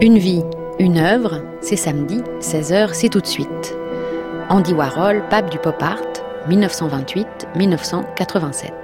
Une vie, une œuvre, c'est samedi, 16h, c'est tout de suite. Andy Warhol, pape du pop art, 1928-1987.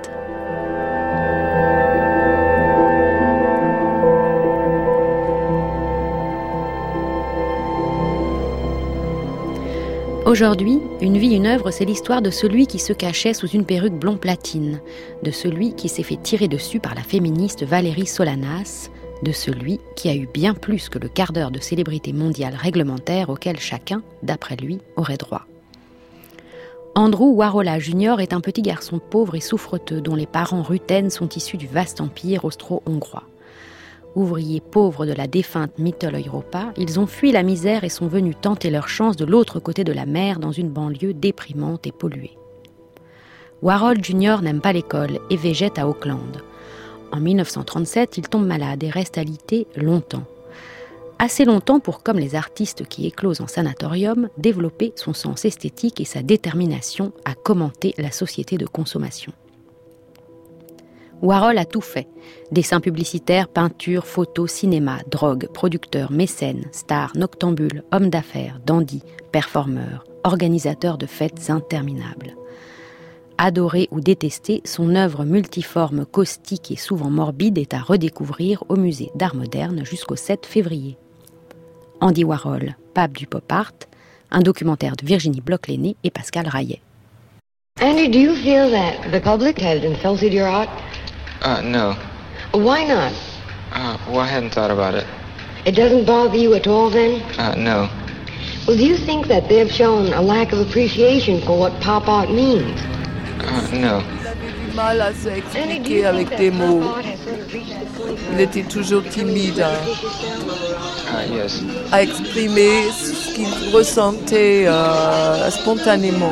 Aujourd'hui, Une vie, une œuvre, c'est l'histoire de celui qui se cachait sous une perruque blond platine, de celui qui s'est fait tirer dessus par la féministe Valérie Solanas, de celui qui a eu bien plus que le quart d'heure de célébrité mondiale réglementaire auquel chacun, d'après lui, aurait droit. Andrew Warola Jr. est un petit garçon pauvre et souffreteux dont les parents rutènes sont issus du vaste empire austro-hongrois. Ouvriers pauvres de la défunte Mittel-Europa, ils ont fui la misère et sont venus tenter leur chance de l'autre côté de la mer dans une banlieue déprimante et polluée. Warhol Jr. n'aime pas l'école et végète à Auckland. En 1937, il tombe malade et reste alité longtemps. Assez longtemps pour, comme les artistes qui éclosent en sanatorium, développer son sens esthétique et sa détermination à commenter la société de consommation. Warhol a tout fait. Dessins publicitaires, peintures, photos, cinéma, drogue, producteur, mécène, star, noctambule, homme d'affaires, dandy, performeur, organisateur de fêtes interminables. Adoré ou détesté, son œuvre multiforme, caustique et souvent morbide est à redécouvrir au musée d'art moderne jusqu'au 7 février. Andy Warhol, pape du pop art, un documentaire de Virginie Bloch-Lenné et Pascal Rayet. Andy, do you feel that the public has insulted your art? No. Why not? Well, I hadn't thought about it. It doesn't bother you at all then? No. Well, do you think that they've shown a lack of appreciation for what pop art means? No. Il avait du mal à s'expliquer avec des mots. Il était toujours timide Yes. à exprimer ce qu'il ressentait spontanément.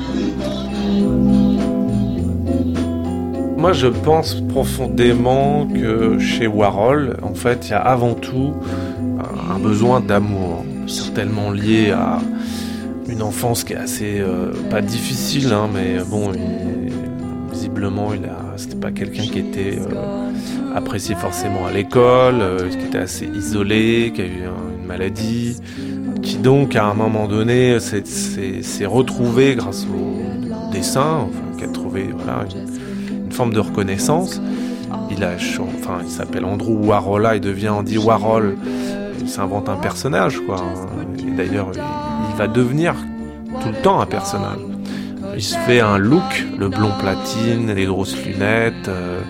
Moi, je pense profondément que chez Warhol, en fait, il y a avant tout un besoin d'amour, certainement lié à une enfance qui est assez, pas difficile, hein, mais bon, visiblement, c'était pas quelqu'un qui était apprécié forcément à l'école, qui était assez isolé, qui a eu une maladie, qui donc, à un moment donné, s'est retrouvé grâce au dessin, enfin, qui a trouvé, voilà, une forme de reconnaissance. Il s'appelle Andrew Warola, il devient Andy Warhol, il s'invente un personnage, quoi. Et d'ailleurs, il va devenir tout le temps un personnage. Il se fait un look, le blond platine, les grosses lunettes.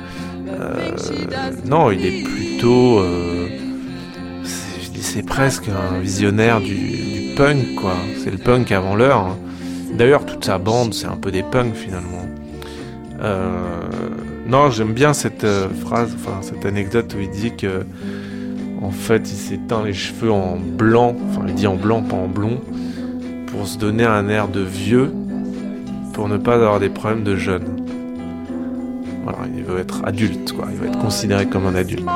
Non, il est plutôt... c'est presque un visionnaire du punk, quoi. C'est le punk avant l'heure, hein. D'ailleurs, toute sa bande, c'est un peu des punks, finalement. Non, j'aime bien cette phrase, enfin cette anecdote où il dit que en fait il s'est teint les cheveux en blanc, enfin il dit en blanc pas en blond, pour se donner un air de vieux, pour ne pas avoir des problèmes de jeune. Voilà, il veut être adulte, quoi, il veut être considéré comme un adulte.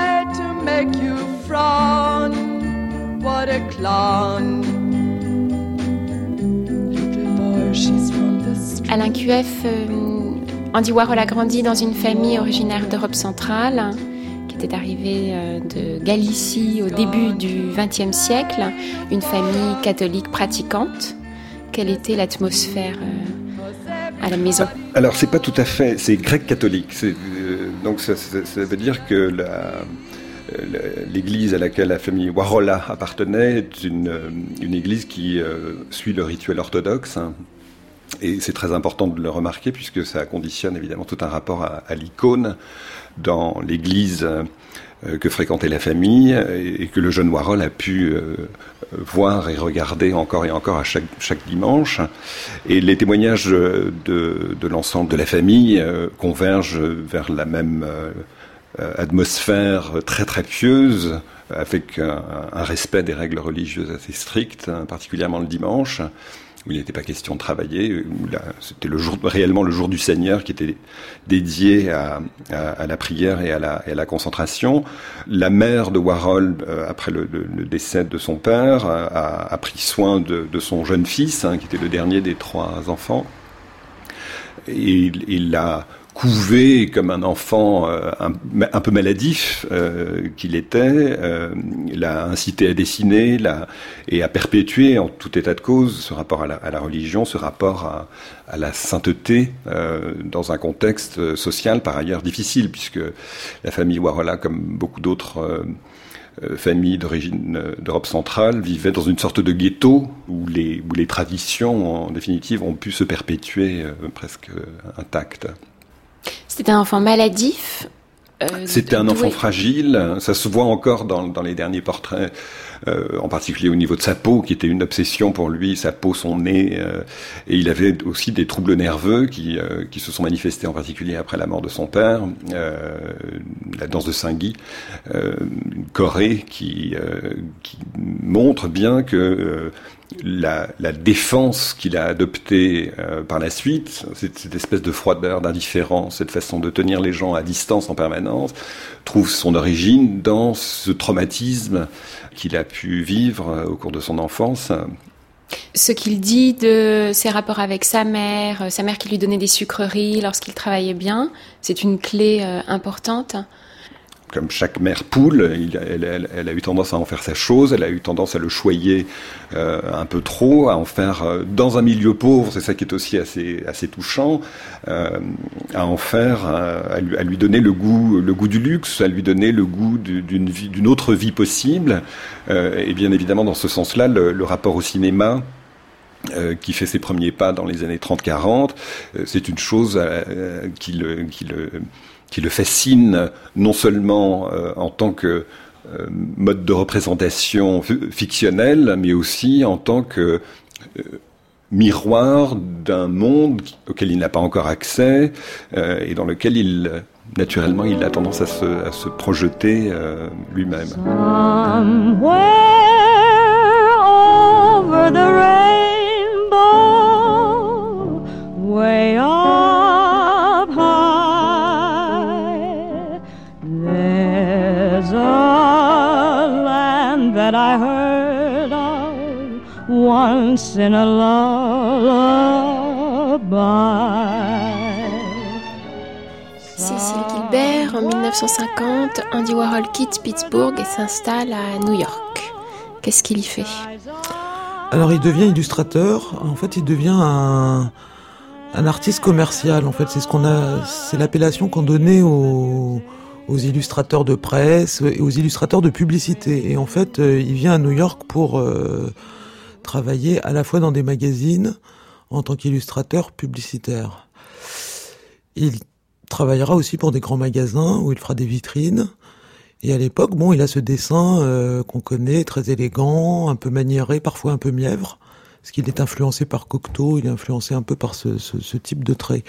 Alain QF, Andy Warhol a grandi dans une famille originaire d'Europe centrale, qui était arrivée de Galicie au début du XXe siècle, une famille catholique pratiquante. Quelle était l'atmosphère à la maison ? Alors c'est pas tout à fait, c'est grec-catholique. Donc ça veut dire que l'église à laquelle la famille Warola appartenait est une église qui suit le rituel orthodoxe. Et c'est très important de le remarquer puisque ça conditionne évidemment tout un rapport à l'icône dans l'église que fréquentait la famille et que le jeune Warhol a pu voir et regarder encore et encore à chaque dimanche. Et les témoignages de l'ensemble de la famille convergent vers la même atmosphère très très pieuse, avec un respect des règles religieuses assez strictes, particulièrement le dimanche, où il n'était pas question de travailler, où c'était réellement le jour du Seigneur qui était dédié à la prière et à la concentration. La mère de Warhol, après le décès de son père, a pris soin de son jeune fils, qui était le dernier des 3 enfants. Et il l'a couvé comme un enfant un peu maladif qu'il était, l'a incité à dessiner et à perpétuer en tout état de cause ce rapport à la religion, ce rapport à la sainteté dans un contexte social par ailleurs difficile, puisque la famille Warhol, comme beaucoup d'autres familles d'origine d'Europe centrale, vivaient dans une sorte de ghetto où les traditions en définitive ont pu se perpétuer presque intactes. C'était un enfant maladif. C'était un enfant fragile. Ça se voit encore dans les derniers portraits, en particulier au niveau de sa peau, qui était une obsession pour lui, sa peau, son nez. Et il avait aussi des troubles nerveux qui se sont manifestés en particulier après la mort de son père. La danse de Saint-Guy, une choré qui montre bien que la défense qu'il a adoptée par la suite, cette espèce de froideur, d'indifférence, cette façon de tenir les gens à distance en permanence, trouve son origine dans ce traumatisme qu'il a pu vivre au cours de son enfance. Ce qu'il dit de ses rapports avec sa mère qui lui donnait des sucreries lorsqu'il travaillait bien, c'est une clé importante. Comme chaque mère poule, elle a eu tendance à en faire sa chose, elle a eu tendance à le choyer un peu trop, à en faire dans un milieu pauvre, c'est ça qui est aussi assez touchant, à en faire, à lui donner le goût du luxe, à lui donner le goût d'une autre vie possible. Et bien évidemment, dans ce sens-là, le rapport au cinéma, qui fait ses premiers pas dans les années 30-40, c'est une chose qui le fascine non seulement en tant que mode de représentation fictionnel, mais aussi en tant que miroir d'un monde auquel il n'a pas encore accès et dans lequel naturellement il a tendance à se projeter lui-même. Somewhere over the rainbow, way up high, there's a land that I heard of once in a lullaby. Cécile Gilbert, en 1950, Andy Warhol quitte Pittsburgh et s'installe à New York. Qu'est-ce qu'il y fait ? Alors il devient illustrateur. En fait, il devient un artiste commercial. En fait, c'est l'appellation qu'on donnait aux illustrateurs de presse et aux illustrateurs de publicité. Et en fait, il vient à New York pour travailler à la fois dans des magazines en tant qu'illustrateur publicitaire. Il travaillera aussi pour des grands magasins où il fera des vitrines. Et à l'époque, il a ce dessin qu'on connaît, très élégant, un peu maniéré, parfois un peu mièvre, parce qu'il est influencé par Cocteau, il est influencé un peu par ce type de trait.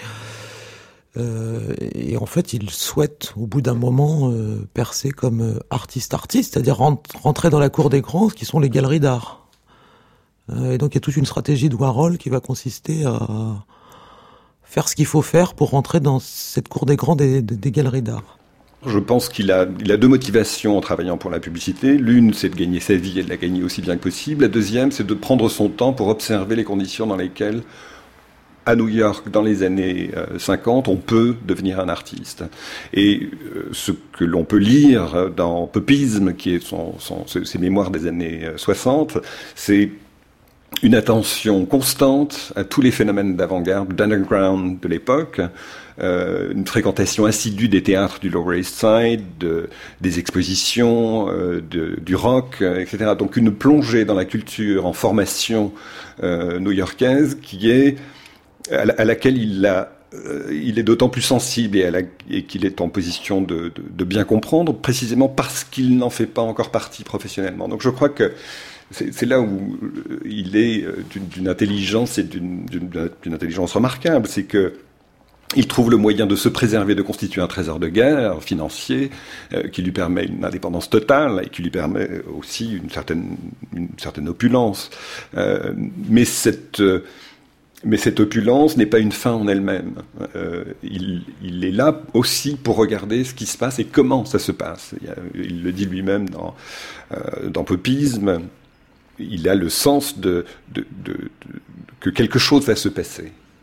Et en fait, il souhaite, au bout d'un moment, percer comme artiste, c'est-à-dire rentrer dans la cour des grands, qui sont les galeries d'art. Et donc, il y a toute une stratégie de Warhol qui va consister à faire ce qu'il faut faire pour rentrer dans cette cour des grands des galeries d'art. Je pense qu'il a deux motivations en travaillant pour la publicité. L'une, c'est de gagner sa vie et de la gagner aussi bien que possible. La deuxième, c'est de prendre son temps pour observer les conditions dans lesquelles, à New York, dans les années 50, on peut devenir un artiste. Et ce que l'on peut lire dans Popisme, qui est ses mémoires des années 60, c'est une attention constante à tous les phénomènes d'avant-garde, d'underground de l'époque, une fréquentation assidue des théâtres du Lower East Side, des expositions, du rock, etc. Donc une plongée dans la culture en formation new-yorkaise qui est à laquelle il est d'autant plus sensible et qu'il est en position de bien comprendre, précisément parce qu'il n'en fait pas encore partie professionnellement. Donc je crois que c'est là où il est d'une intelligence et d'une intelligence remarquable, c'est que il trouve le moyen de se préserver, de constituer un trésor de guerre financier qui lui permet une indépendance totale et qui lui permet aussi une certaine opulence. Mais cette opulence n'est pas une fin en elle-même. Il est là aussi pour regarder ce qui se passe et comment ça se passe. Il le dit lui-même dans Popisme. Il a le sens que quelque chose va se passer.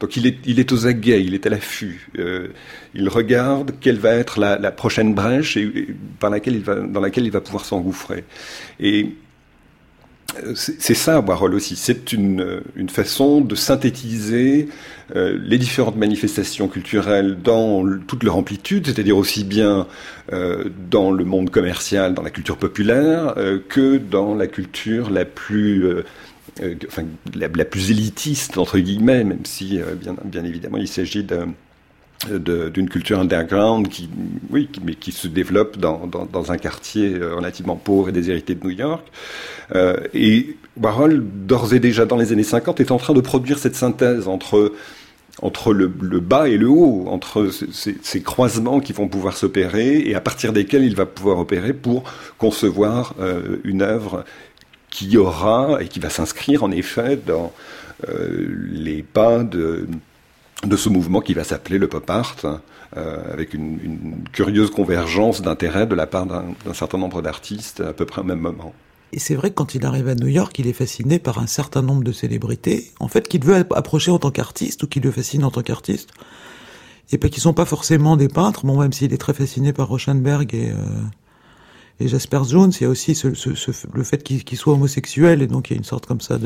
Donc il est aux aguets, il est à l'affût. Il regarde quelle va être la prochaine brèche dans laquelle il va pouvoir s'engouffrer. Et c'est ça, Warhol aussi. C'est une façon de synthétiser les différentes manifestations culturelles dans toute leur amplitude, c'est-à-dire aussi bien dans le monde commercial, dans la culture populaire, que dans la culture la plus élitiste, entre guillemets, même si, bien évidemment, il s'agit d'une culture underground qui se développe dans un quartier relativement pauvre et déshérité de New York. Et Warhol, d'ores et déjà dans les années 50, est en train de produire cette synthèse entre le bas et le haut, entre ces croisements qui vont pouvoir s'opérer et à partir desquels il va pouvoir opérer pour concevoir une œuvre qui aura et qui va s'inscrire en effet dans les pas de ce mouvement qui va s'appeler le pop art, avec une curieuse convergence d'intérêts de la part d'un certain nombre d'artistes à peu près au même moment. Et c'est vrai que quand il arrive à New York, il est fasciné par un certain nombre de célébrités, en fait, qu'il veut approcher en tant qu'artiste ou qui le fascinent en tant qu'artiste, et pas qui sont pas forcément des peintres. Bon, même s'il est très fasciné par Rauschenberg et Jasper Johns, il y a aussi le fait qu'il soit homosexuel, et donc il y a une sorte comme ça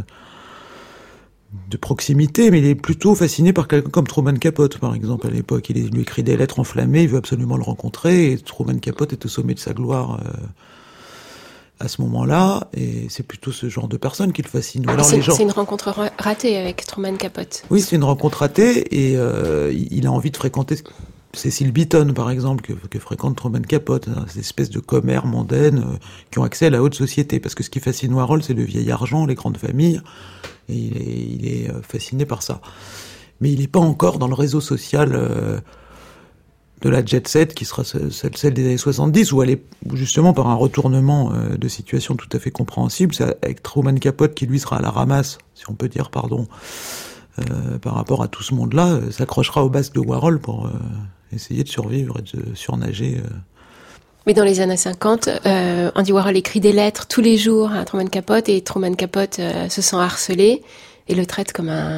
de proximité, mais il est plutôt fasciné par quelqu'un comme Truman Capote, par exemple, à l'époque. Il lui écrit des lettres enflammées, il veut absolument le rencontrer, et Truman Capote est au sommet de sa gloire à ce moment-là, et c'est plutôt ce genre de personne qui le fascine. Alors, c'est une rencontre ratée avec Truman Capote. Oui, c'est une rencontre ratée, et il a envie de fréquenter Cecil Beaton, par exemple, que fréquente Truman Capote, ces espèces de commères mondaines qui ont accès à la haute société. Parce que ce qui fascine Warhol, c'est le vieil argent, les grandes familles, et il est fasciné par ça. Mais il n'est pas encore dans le réseau social de la jet set, qui sera celle des années 70, où justement, par un retournement de situation tout à fait compréhensible, c'est avec Truman Capote qui, lui, sera à la ramasse, si on peut dire, pardon, par rapport à tout ce monde-là, s'accrochera au basque de Warhol pour essayer de survivre et de surnager. Mais dans les années 50, Andy Warhol écrit des lettres tous les jours à Truman Capote, et Truman Capote se sent harcelé et le traite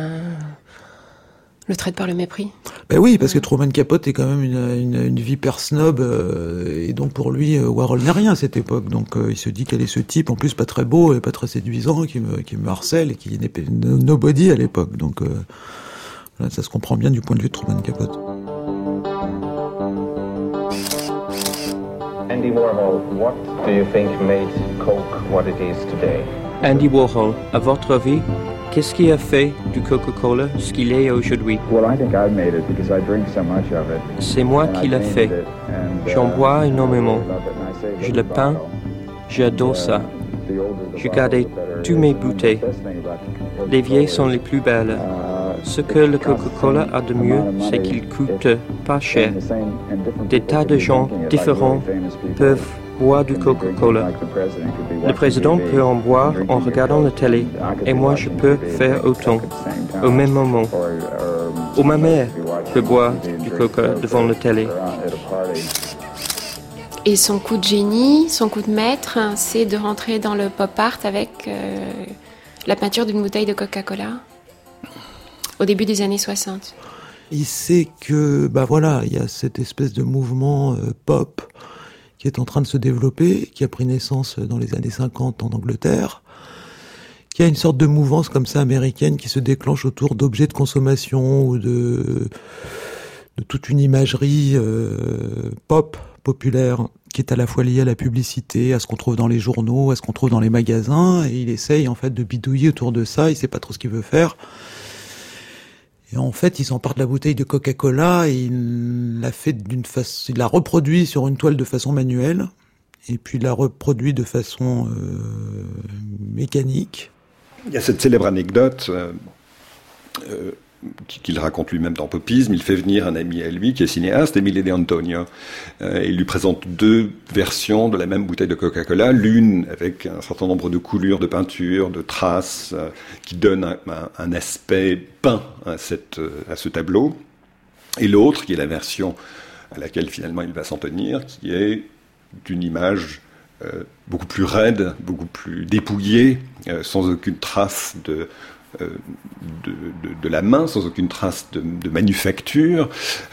par le mépris. Ben oui, parce que Truman Capote est quand même une vipère snob, et donc pour lui, Warhol n'est rien à cette époque. Donc il se dit quel est ce type, en plus pas très beau et pas très séduisant, qui me harcèle et qui n'est nobody à l'époque. Donc là, ça se comprend bien du point de vue de Truman Capote. Andy Warhol, what do you think made Coke what it is today? Andy Warhol, à votre avis, qu'est-ce qui a fait du Coca-Cola ce qu'il est aujourd'hui? C'est moi qui l'ai fait. J'en bois énormément. Je le peins. J'adore ça. J'ai gardé tous mes bouteilles. Les vieilles sont les plus belles. Ce que le Coca-Cola a de mieux, c'est qu'il coûte pas cher. Des tas de gens différents peuvent boire du Coca-Cola. Le président peut en boire en regardant la télé, et moi je peux faire autant, au même moment. Ou ma mère peut boire du Coca devant la télé. Et son coup de génie, son coup de maître, c'est de rentrer dans le pop art avec la peinture d'une bouteille de Coca-Cola au début des années 60. Il sait que, il y a cette espèce de mouvement pop qui est en train de se développer, qui a pris naissance dans les années 50 en Angleterre, qui a une sorte de mouvance comme ça américaine qui se déclenche autour d'objets de consommation ou de toute une imagerie populaire qui est à la fois liée à la publicité, à ce qu'on trouve dans les journaux, à ce qu'on trouve dans les magasins, et il essaye en fait de bidouiller autour de ça, il sait pas trop ce qu'il veut faire. Et en fait, il s'empare de la bouteille de Coca-Cola et il l'a reproduit sur une toile de façon manuelle, et puis il l'a reproduit de façon mécanique. Il y a cette célèbre anecdote qu'il raconte lui-même dans Popisme. Il fait venir un ami à lui qui est cinéaste, Emile De Antonio. Il lui présente deux versions de la même bouteille de Coca-Cola, l'une avec un certain nombre de coulures de peinture, de traces, qui donnent un aspect peint à ce tableau, et l'autre qui est la version à laquelle finalement il va s'en tenir, qui est d'une image beaucoup plus raide, beaucoup plus dépouillée, sans aucune trace de la main, sans aucune trace de manufacture.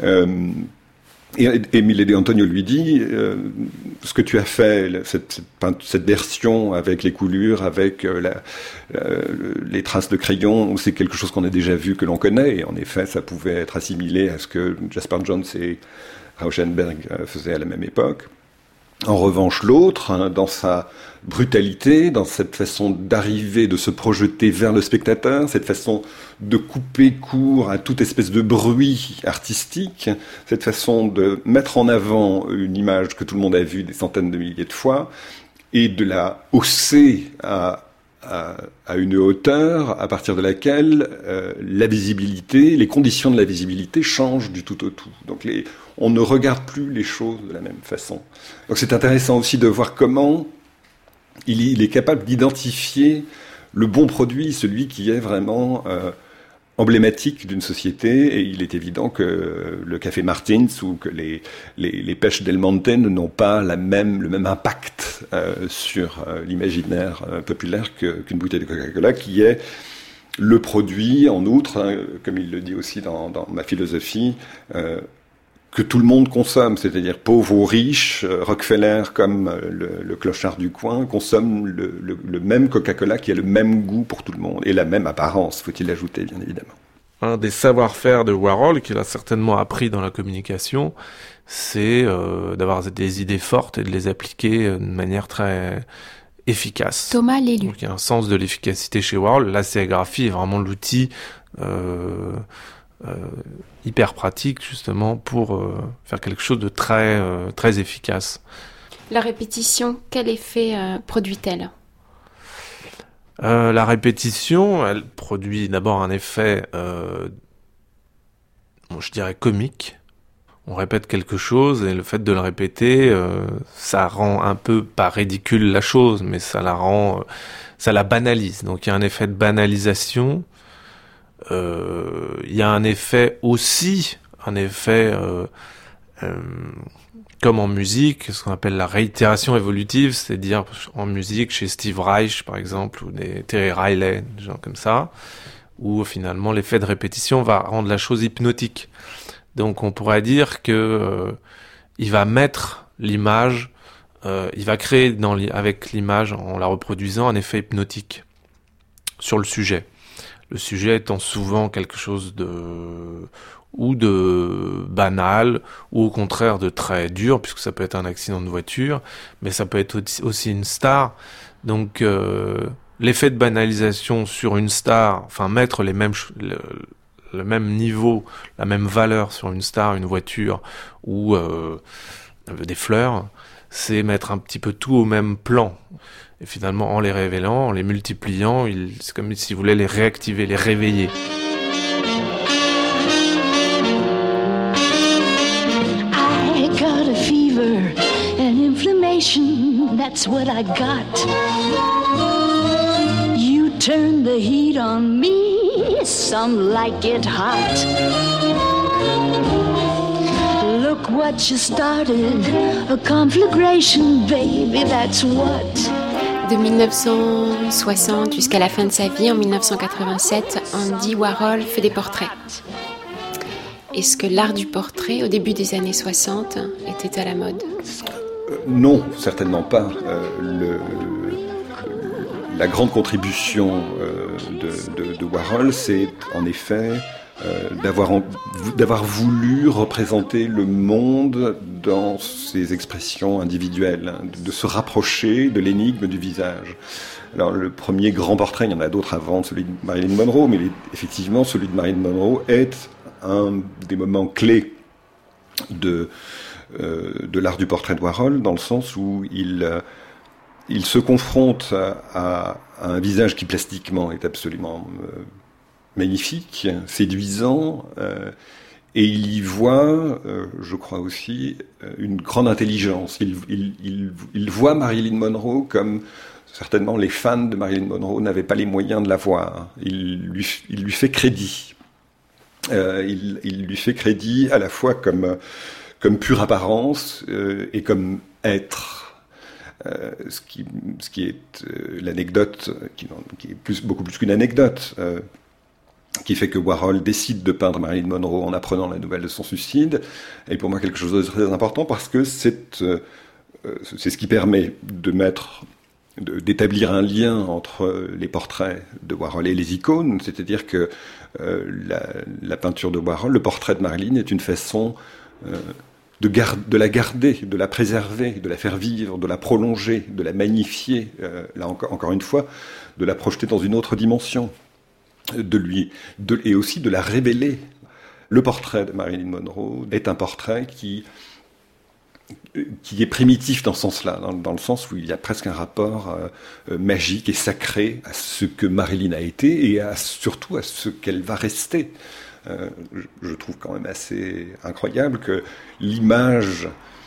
Et Millet Antonio lui dit, ce que tu as fait, cette version avec les coulures, avec les traces de crayon, c'est quelque chose qu'on a déjà vu, que l'on connaît, et en effet, ça pouvait être assimilé à ce que Jasper Johns et Rauschenberg faisaient à la même époque. En revanche, l'autre, dans sa brutalité, dans cette façon d'arriver, de se projeter vers le spectateur, cette façon de couper court à toute espèce de bruit artistique, cette façon de mettre en avant une image que tout le monde a vue des centaines de milliers de fois, et de la hausser à une hauteur à partir de laquelle la visibilité, les conditions de la visibilité changent du tout au tout. Donc on ne regarde plus les choses de la même façon. Donc c'est intéressant aussi de voir comment il est capable d'identifier le bon produit, celui qui est vraiment emblématique d'une société, et il est évident que le Café Martins ou que les pêches del Monte n'ont pas le même impact sur l'imaginaire populaire qu'une bouteille de Coca-Cola, qui est le produit, en outre, comme il le dit aussi dans Ma philosophie, que tout le monde consomme, c'est-à-dire pauvres ou riches, Rockefeller comme le clochard du coin, consomment le même Coca-Cola qui a le même goût pour tout le monde, et la même apparence, faut-il l'ajouter, bien évidemment. Un des savoir-faire de Warhol, qu'il a certainement appris dans la communication, c'est d'avoir des idées fortes et de les appliquer de manière très efficace. Thomas Lélu. Donc il y a un sens de l'efficacité chez Warhol. La sérigraphie est vraiment l'outil hyper pratique justement pour faire quelque chose de très efficace. La répétition, quel effet produit-elle ? La répétition, elle produit d'abord un effet, je dirais comique. On répète quelque chose et le fait de le répéter, ça rend un peu, pas ridicule la chose, mais ça la banalise. Donc il y a un effet de banalisation. Il y a un effet aussi, comme en musique, ce qu'on appelle la réitération évolutive, c'est-à-dire en musique chez Steve Reich par exemple, ou des Terry Riley, des gens comme ça, où finalement l'effet de répétition va rendre la chose hypnotique. Donc on pourrait dire que il va mettre l'image, il va créer avec l'image, en la reproduisant, un effet hypnotique sur le sujet. Le sujet étant souvent quelque chose de banal, ou au contraire de très dur, puisque ça peut être un accident de voiture, mais ça peut être aussi une star. Donc l'effet de banalisation sur une star, enfin mettre le même niveau, la même valeur sur une star, une voiture ou des fleurs, c'est mettre un petit peu tout au même plan. Et finalement, en les révélant, en les multipliant, c'est comme s'il voulait les réactiver, les réveiller. I got a fever, an inflammation, that's what I got. You turn the heat on me, some like it hot. Look what you started, a conflagration, baby, that's what. De 1960 jusqu'à la fin de sa vie, en 1987, Andy Warhol fait des portraits. Est-ce que l'art du portrait, au début des années 60, était à la mode ? Non, certainement pas. La grande contribution de Warhol, c'est en effet d'avoir voulu représenter le monde dans ses expressions individuelles, de se rapprocher de l'énigme du visage. Alors le premier grand portrait, il y en a d'autres avant, celui de Marilyn Monroe, mais effectivement celui de Marilyn Monroe est un des moments clés de l'art du portrait de Warhol, dans le sens où il se confronte à un visage qui plastiquement est absolument magnifique, séduisant, et il y voit, je crois aussi, une grande intelligence. Il voit Marilyn Monroe comme certainement les fans de Marilyn Monroe n'avaient pas les moyens de la voir. Il lui fait crédit. Il lui fait crédit à la fois comme pure apparence et comme être. ce qui est l'anecdote, qui est beaucoup plus qu'une anecdote, qui fait que Warhol décide de peindre Marilyn Monroe en apprenant la nouvelle de son suicide, est pour moi quelque chose de très important parce que c'est ce qui permet d'établir un lien entre les portraits de Warhol et les icônes, c'est-à-dire que la peinture de Warhol, le portrait de Marilyn est une façon de la garder, de la préserver, de la faire vivre, de la prolonger, de la magnifier, là encore une fois, de la projeter dans une autre dimension, et aussi de la révéler. Le portrait de Marilyn Monroe est un portrait qui est primitif dans ce sens-là, dans le sens où il y a presque un rapport magique et sacré à ce que Marilyn a été et surtout à ce qu'elle va rester. Je trouve quand même assez incroyable que l'image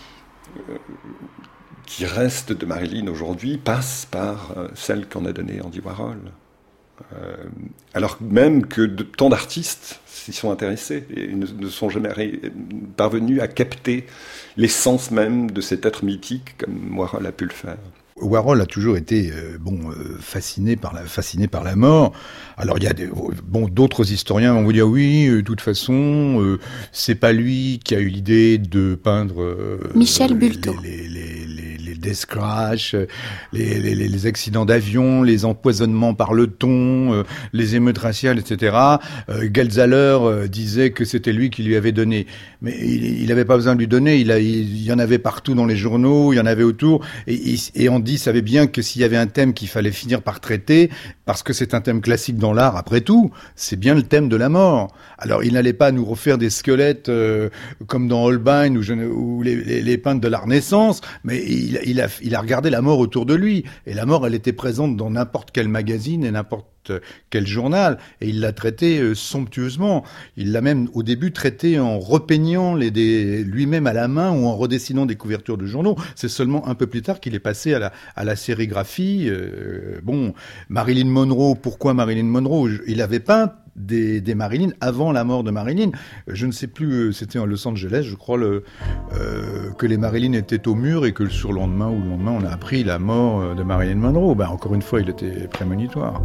qui reste de Marilyn aujourd'hui passe par celle qu'en a donnée Andy Warhol. Alors même que tant d'artistes s'y sont intéressés et ne sont jamais parvenus à capter l'essence même de cet être mythique comme Warhol a pu le faire. Warhol a toujours été fasciné par la mort. Alors il y a d'autres historiens vont vous dire oui, de toute façon c'est pas lui qui a eu l'idée de peindre Michel Bulto. Les death crash, les accidents d'avion, les empoisonnements par le thon, les émeutes raciales, etc. Geldzahler disait que c'était lui qui lui avait donné. Mais il n'avait pas besoin de lui donner, il y en avait partout dans les journaux, il y en avait autour, et Andy savait bien que s'il y avait un thème qu'il fallait finir par traiter, parce que c'est un thème classique dans l'art, après tout, c'est bien le thème de la mort. Alors il n'allait pas nous refaire des squelettes comme dans Holbein ou les peintres de la Renaissance, mais il a regardé la mort autour de lui, et la mort elle était présente dans n'importe quel magazine et n'importe quel journal, et il l'a traité somptueusement. Il l'a même au début traité en repeignant lui-même à la main ou en redessinant des couvertures de journaux. C'est seulement un peu plus tard qu'il est passé à la sérigraphie. Marilyn Monroe, pourquoi Marilyn Monroe? Il avait peint des Marilyn avant la mort de Marilyn. Je ne sais plus, c'était en Los Angeles, je crois, que les Marilyn étaient au mur et que le surlendemain ou le lendemain, on a appris la mort de Marilyn Monroe. Encore une fois, il était prémonitoire.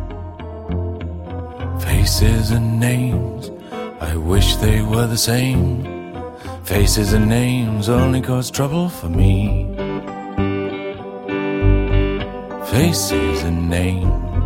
Faces and names, I wish they were the same. Faces and names only cause trouble for me. Faces and names.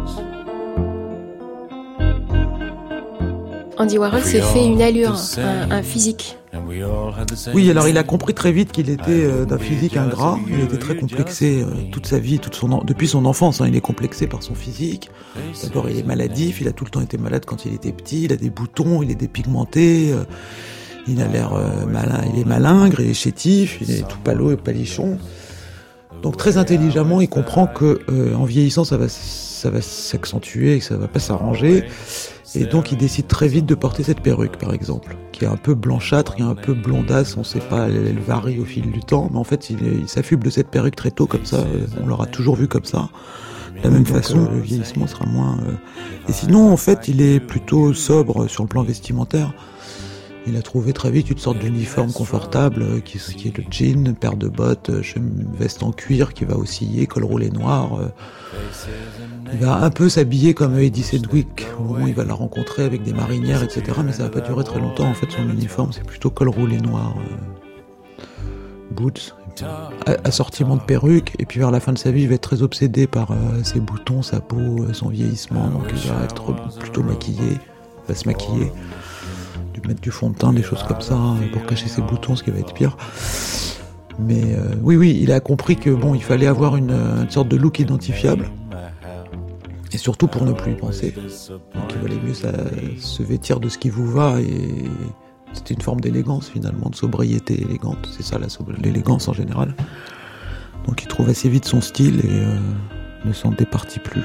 Andy Warhol s'est fait une allure, un physique. Oui, alors il a compris très vite qu'il était d'un physique ingrat. Il était très complexé toute sa vie, depuis son enfance. Il est complexé par son physique. D'abord, il est maladif. Il a tout le temps été malade quand il était petit. Il a des boutons, il est dépigmenté. Il a l'air malin. Il est malingre, il est chétif, il est tout pâleau et palichon. Donc très intelligemment, il comprend que en vieillissant, ça va s'accentuer et que ça va pas s'arranger. Et donc il décide très vite de porter cette perruque, par exemple, qui est un peu blanchâtre, qui est un peu blondasse, on sait pas, elle varie au fil du temps, mais en fait il s'affuble de cette perruque très tôt, comme ça, on l'aura toujours vu comme ça. De la même façon, le vieillissement sera moins... Et sinon, en fait, il est plutôt sobre sur le plan vestimentaire. Il a trouvé très vite une sorte d'uniforme confortable, qui est le jean, paire de bottes, veste en cuir qui va osciller, col roulé noir. Il va un peu s'habiller comme Eddie Sedgwick, au moment où il va la rencontrer avec des marinières, etc. Mais ça va pas durer très longtemps. En fait, son uniforme, c'est plutôt col roulé noir, boots, assortiment de perruque. Et puis vers la fin de sa vie, il va être très obsédé par ses boutons, sa peau, son vieillissement. Donc il va être plutôt maquillé, il va se maquiller, mettre du fond de teint, des choses comme ça, pour cacher ses boutons, ce qui va être pire. Mais oui, il a compris que il fallait avoir une sorte de look identifiable. Et surtout pour ne plus y penser. Donc il valait mieux se vêtir de ce qui vous va, et c'était une forme d'élégance finalement, de sobriété élégante. C'est ça l'élégance en général. Donc il trouve assez vite son style et ne s'en départit plus.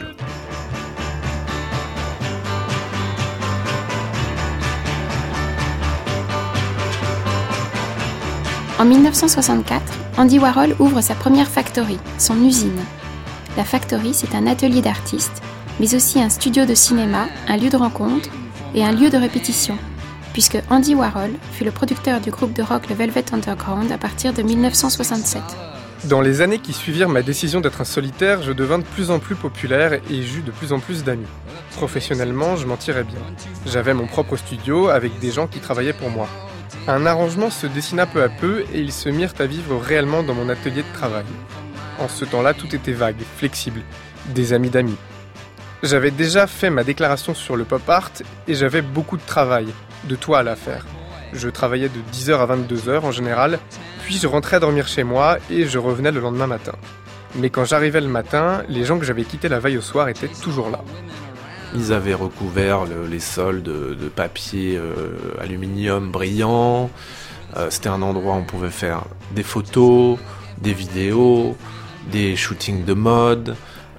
En 1964, Andy Warhol ouvre sa première factory, son usine. La factory, c'est un atelier d'artistes, mais aussi un studio de cinéma, un lieu de rencontre et un lieu de répétition, puisque Andy Warhol fut le producteur du groupe de rock le Velvet Underground à partir de 1967. Dans les années qui suivirent ma décision d'être un solitaire, je devins de plus en plus populaire et j'eus de plus en plus d'amis. Professionnellement, je m'en tirais bien. J'avais mon propre studio avec des gens qui travaillaient pour moi. Un arrangement se dessina peu à peu et ils se mirent à vivre réellement dans mon atelier de travail. En ce temps-là, tout était vague, flexible, des amis d'amis. J'avais déjà fait ma déclaration sur le pop art et j'avais beaucoup de travail, de toile à faire. Je travaillais de 10h à 22h en général, puis je rentrais dormir chez moi et je revenais le lendemain matin. Mais quand j'arrivais le matin, les gens que j'avais quittés la veille au soir étaient toujours là. Ils avaient recouvert les sols de papier aluminium brillant. C'était un endroit où on pouvait faire des photos, des vidéos, des shootings de mode.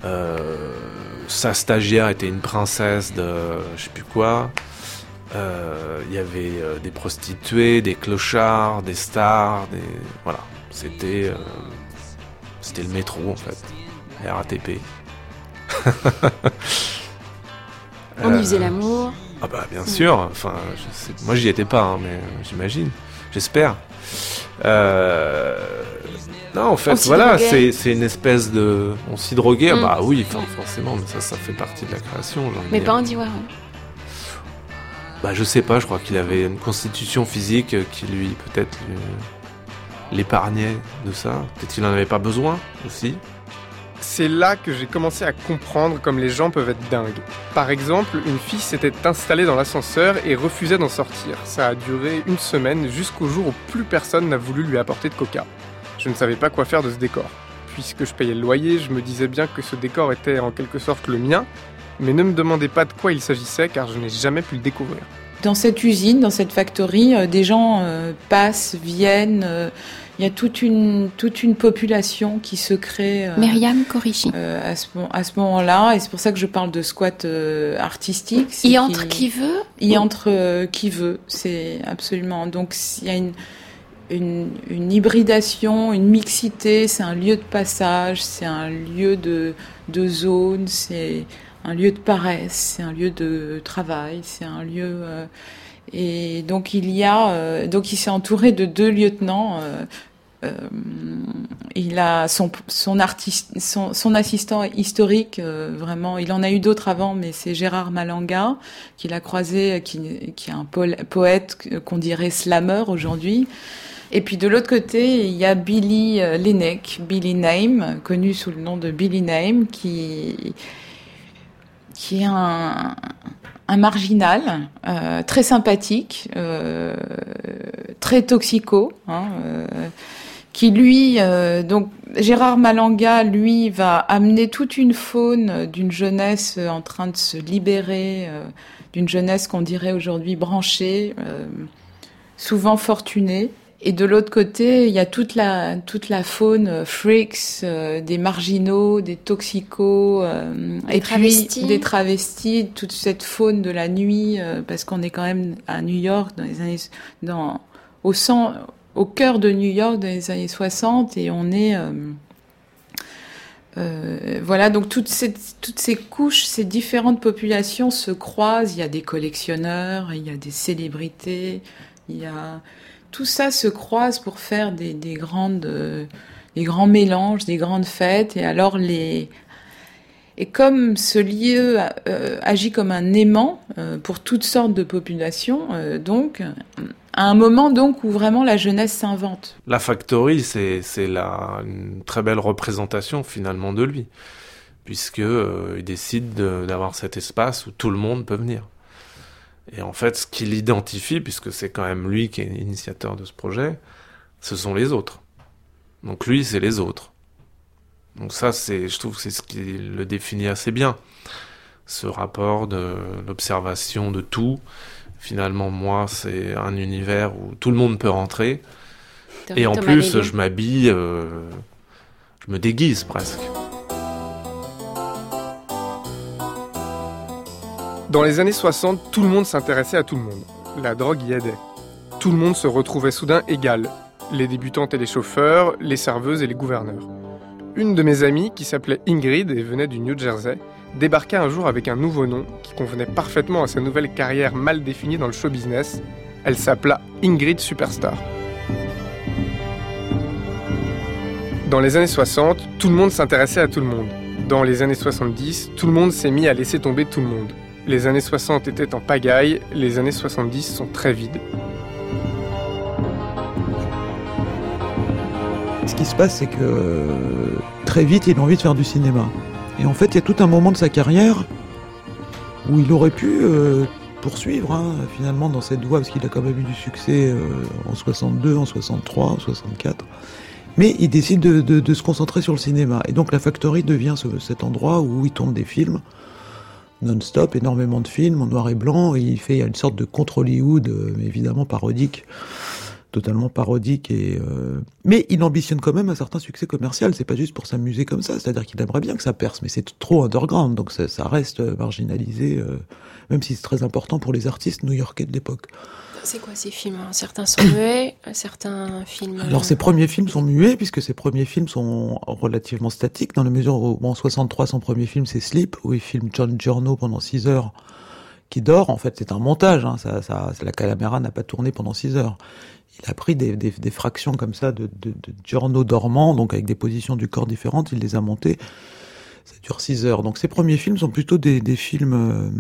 Sa stagiaire était une princesse de je sais plus quoi. Il y avait des prostituées, des clochards, des stars, voilà. C'était le métro en fait, la RATP. On y faisait l'amour. Ah bah bien sûr. Enfin, moi j'y étais pas, hein, mais j'imagine, j'espère. Non, en fait, voilà, c'est une espèce de, on s'y droguait. Bah oui, forcément, mais ça fait partie de la création. Mais pas Andy Warhol. Bah je sais pas, je crois qu'il avait une constitution physique qui lui peut-être l'épargnait de ça. Peut-être qu'il en avait pas besoin aussi. C'est là que j'ai commencé à comprendre comme les gens peuvent être dingues. Par exemple, une fille s'était installée dans l'ascenseur et refusait d'en sortir. Ça a duré 1 semaine jusqu'au jour où plus personne n'a voulu lui apporter de coca. Je ne savais pas quoi faire de ce décor. Puisque je payais le loyer, je me disais bien que ce décor était en quelque sorte le mien, mais ne me demandez pas de quoi il s'agissait car je n'ai jamais pu le découvrir. Dans cette usine, dans cette factory, des gens passent, viennent. Il y a toute une population qui se crée. Myriam Korichi. À ce moment-là, et c'est pour ça que je parle de squat artistique. Il entre qui veut. Il entre qui veut. C'est absolument. Donc il y a une hybridation, une mixité. C'est un lieu de passage, c'est un lieu de zone, c'est un lieu de paresse, c'est un lieu de travail, c'est un lieu et donc il s'est entouré de 2 lieutenants. Il a son assistant historique, vraiment. Il en a eu d'autres avant, mais c'est Gérard Malanga qu'il a croisé, qui est un poète qu'on dirait slammer aujourd'hui. Et puis de l'autre côté, il y a Billy Billy Name, connu sous le nom de Billy Name, qui est un marginal, très sympathique, très toxico, qui lui, donc Gérard Malanga, lui, va amener toute une faune d'une jeunesse en train de se libérer, d'une jeunesse qu'on dirait aujourd'hui branchée, souvent fortunée. Et de l'autre côté, il y a toute la faune freaks, des marginaux, des toxicos, et puis des travestis, toute cette faune de la nuit, parce qu'on est quand même à New York dans les années, au cœur de New York dans les années 60, et on est, voilà, donc toutes ces couches, ces différentes populations se croisent. Il y a des collectionneurs, il y a des célébrités, tout ça se croise pour faire des grands mélanges, des grandes fêtes. Et alors et comme ce lieu agit comme un aimant pour toutes sortes de populations, donc à un moment donc où vraiment la jeunesse s'invente. La Factory, c'est une très belle représentation finalement de lui, puisque il décide d'avoir cet espace où tout le monde peut venir. Et en fait, ce qu'il identifie, puisque c'est quand même lui qui est l'initiateur de ce projet, ce sont les autres. Donc lui, c'est les autres. Donc ça, je trouve que c'est ce qui le définit assez bien. Ce rapport de l'observation de tout. Finalement, moi, c'est un univers où tout le monde peut rentrer. Et en plus, je m'habille, je me déguise presque. Dans les années 60, tout le monde s'intéressait à tout le monde. La drogue y aidait. Tout le monde se retrouvait soudain égal. Les débutantes et les chauffeurs, les serveuses et les gouverneurs. Une de mes amies, qui s'appelait Ingrid et venait du New Jersey, débarqua un jour avec un nouveau nom qui convenait parfaitement à sa nouvelle carrière mal définie dans le show business. Elle s'appela Ingrid Superstar. Dans les années 60, tout le monde s'intéressait à tout le monde. Dans les années 70, tout le monde s'est mis à laisser tomber tout le monde. Les années 60 étaient en pagaille, les années 70 sont très vides. Ce qui se passe, c'est que très vite, il a envie de faire du cinéma. Et en fait, il y a tout un moment de sa carrière où il aurait pu poursuivre, finalement, dans cette voie, parce qu'il a quand même eu du succès en 62, en 63, en 64. Mais il décide de se concentrer sur le cinéma. Et donc la Factory devient cet endroit où il tourne des films non-stop, énormément de films en noir et blanc. Et il y a une sorte de contre-Hollywood, évidemment parodique, totalement parodique. Mais il ambitionne quand même un certain succès commercial. C'est pas juste pour s'amuser comme ça. C'est-à-dire qu'il aimerait bien que ça perce, mais c'est trop underground. Donc ça reste marginalisé, même si c'est très important pour les artistes new-yorkais de l'époque. C'est quoi ces films ? Certains sont muets, certains films... Alors ses premiers films sont muets, puisque ses premiers films sont relativement statiques, dans la mesure où, en 63, son premier film c'est Sleep, où il filme John Giorno pendant 6 heures, qui dort. En fait, c'est un montage, la caméra n'a pas tourné pendant 6 heures. Il a pris des fractions comme ça de Giorno dormant, donc avec des positions du corps différentes, il les a montées. Ça dure 6 heures. Donc ses premiers films sont plutôt des films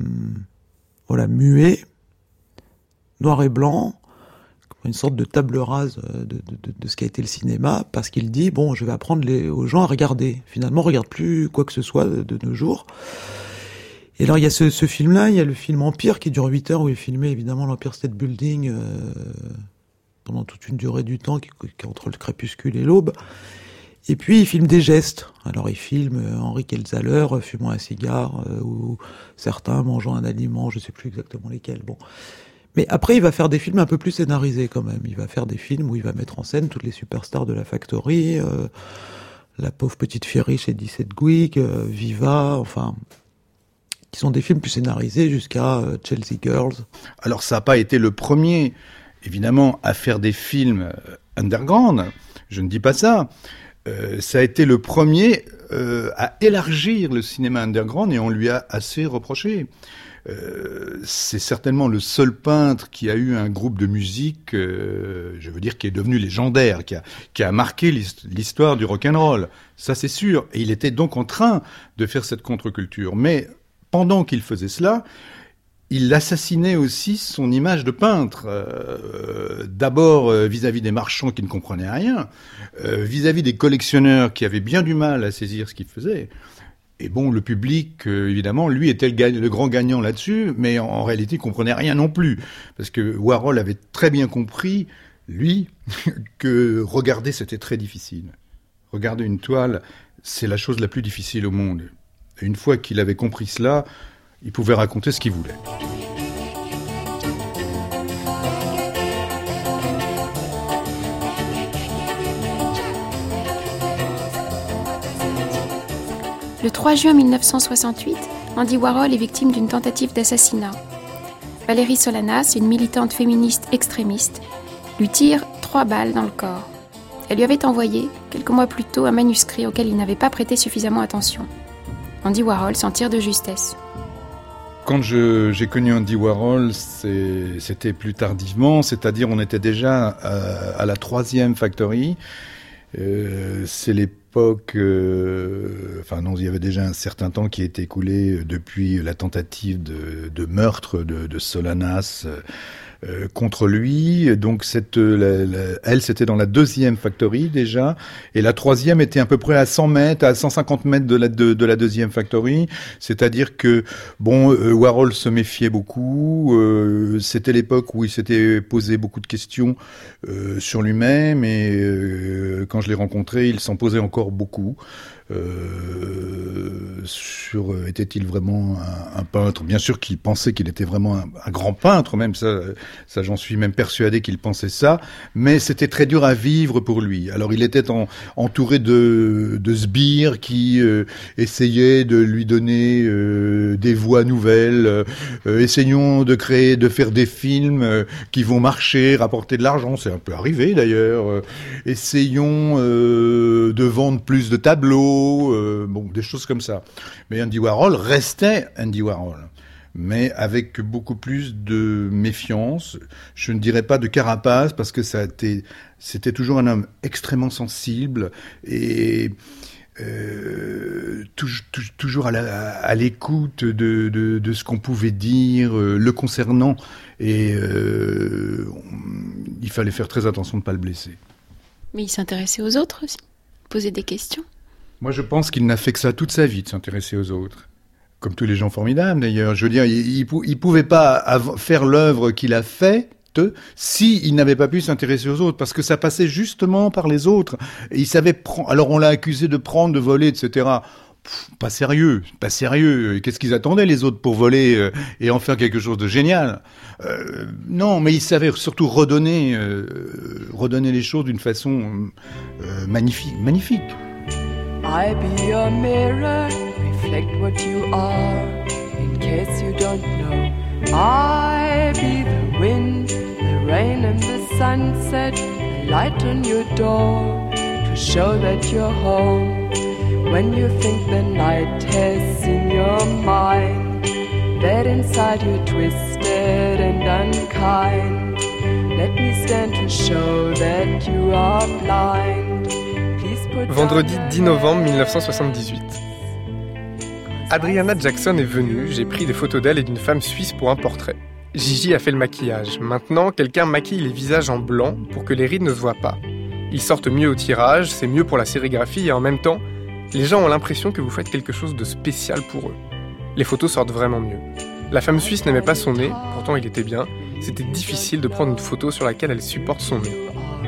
muets, noir et blanc, une sorte de table rase de ce qu'a été le cinéma, parce qu'il dit, bon, je vais apprendre aux gens à regarder. Finalement, on regarde plus quoi que ce soit de nos jours. Et alors, il y a ce film-là, il y a le film Empire, qui dure 8 heures, où il filmait évidemment l'Empire State Building pendant toute une durée du temps, qui est entre le crépuscule et l'aube. Et puis, il filme des gestes. Alors, il filme Henri Kelsaler fumant un cigare, ou certains mangeant un aliment, je sais plus exactement lesquels. Bon. Mais après, il va faire des films un peu plus scénarisés quand même. Il va faire des films où il va mettre en scène toutes les superstars de la Factory, La pauvre petite fille riche et 17 Gouig, Viva, enfin, qui sont des films plus scénarisés jusqu'à Chelsea Girls. Alors ça n'a pas été le premier, évidemment, à faire des films underground, je ne dis pas ça. Ça a été le premier à élargir le cinéma underground et on lui a assez reproché. C'est certainement le seul peintre qui a eu un groupe de musique, je veux dire, qui est devenu légendaire, qui a marqué l'histoire du rock'n'roll. Ça, c'est sûr. Et il était donc en train de faire cette contre-culture. Mais pendant qu'il faisait cela, il assassinait aussi son image de peintre. D'abord vis-à-vis des marchands qui ne comprenaient rien, vis-à-vis des collectionneurs qui avaient bien du mal à saisir ce qu'il faisait. Et bon, le public, évidemment, lui était le grand gagnant là-dessus, mais en réalité, il comprenait rien non plus. Parce que Warhol avait très bien compris, lui, que regarder, c'était très difficile. Regarder une toile, c'est la chose la plus difficile au monde. Et une fois qu'il avait compris cela, il pouvait raconter ce qu'il voulait. Le 3 juin 1968, Andy Warhol est victime d'une tentative d'assassinat. Valérie Solanas, une militante féministe extrémiste, lui tire 3 balles dans le corps. Elle lui avait envoyé, quelques mois plus tôt, un manuscrit auquel il n'avait pas prêté suffisamment attention. Andy Warhol s'en tire de justesse. Quand j'ai connu Andy Warhol, c'était plus tardivement, c'est-à-dire on était déjà à la 3e Factory. C'est l'époque, il y avait déjà un certain temps qui était écoulé depuis la tentative de meurtre de Solanas contre lui. Donc elle, c'était dans la 2e Factory déjà, et la 3e était à peu près à 100 mètres, à 150 mètres de la 2e Factory. C'est-à-dire que Warhol se méfiait beaucoup. C'était l'époque où il s'était posé beaucoup de questions sur lui-même, et quand je l'ai rencontré, il s'en posait encore beaucoup. Était-il vraiment un peintre ? Bien sûr qu'il pensait qu'il était vraiment un grand peintre, même ça j'en suis même persuadé qu'il pensait ça, mais c'était très dur à vivre pour lui. Alors il était entouré de sbires qui essayaient de lui donner des voix nouvelles, essayons de faire des films qui vont marcher, rapporter de l'argent, c'est un peu arrivé d'ailleurs, essayons de vendre plus de tableaux, des choses comme ça. Mais Andy Warhol restait Andy Warhol. mais avec beaucoup plus de méfiance. Je ne dirais pas de carapace, parce que c'était toujours un homme extrêmement sensible et toujours à l'écoute de ce qu'on pouvait dire le concernant. Et il fallait faire très attention de ne pas le blesser. Mais il s'intéressait aux autres aussi, posait des questions. Moi, je pense qu'il n'a fait que ça toute sa vie, de s'intéresser aux autres. Comme tous les gens formidables, d'ailleurs. Je veux dire, il pouvait pas faire l'œuvre qu'il a faite s'il n'avait pas pu s'intéresser aux autres, parce que ça passait justement par les autres. Et il savait prendre. Alors, on l'a accusé de prendre, de voler, etc. Pas sérieux. Qu'est-ce qu'ils attendaient, les autres, pour voler et en faire quelque chose de génial? Non, mais il savait surtout redonner les choses d'une façon magnifique. I be your mirror, reflect what you are, in case you don't know. I be the wind, the rain and the sunset, the light on your door, to show that you're home. When you think the night has in your mind, that inside you're twisted and unkind, let me stand to show that you are blind. Vendredi 10 novembre 1978. Adriana Jackson est venue, j'ai pris des photos d'elle et d'une femme suisse pour un portrait. Gigi a fait le maquillage. Maintenant, quelqu'un maquille les visages en blanc pour que les rides ne se voient pas. Ils sortent mieux au tirage, c'est mieux pour la sérigraphie et en même temps, les gens ont l'impression que vous faites quelque chose de spécial pour eux. Les photos sortent vraiment mieux. La femme suisse n'aimait pas son nez, pourtant il était bien. C'était difficile de prendre une photo sur laquelle elle supporte son nez.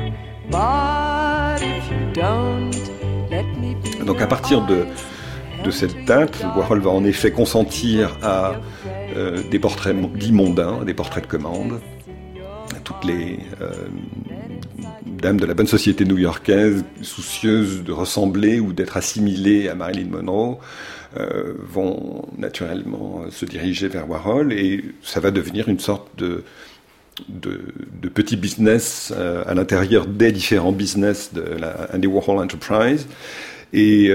Donc à partir de cette date, Warhol va en effet consentir à des portraits dits mondains, des portraits de commande. Toutes les dames de la bonne société new-yorkaise, soucieuses de ressembler ou d'être assimilées à Marilyn Monroe, vont naturellement se diriger vers Warhol, et ça va devenir une sorte de petits business à l'intérieur des différents business de la Andy Warhol Enterprise. Et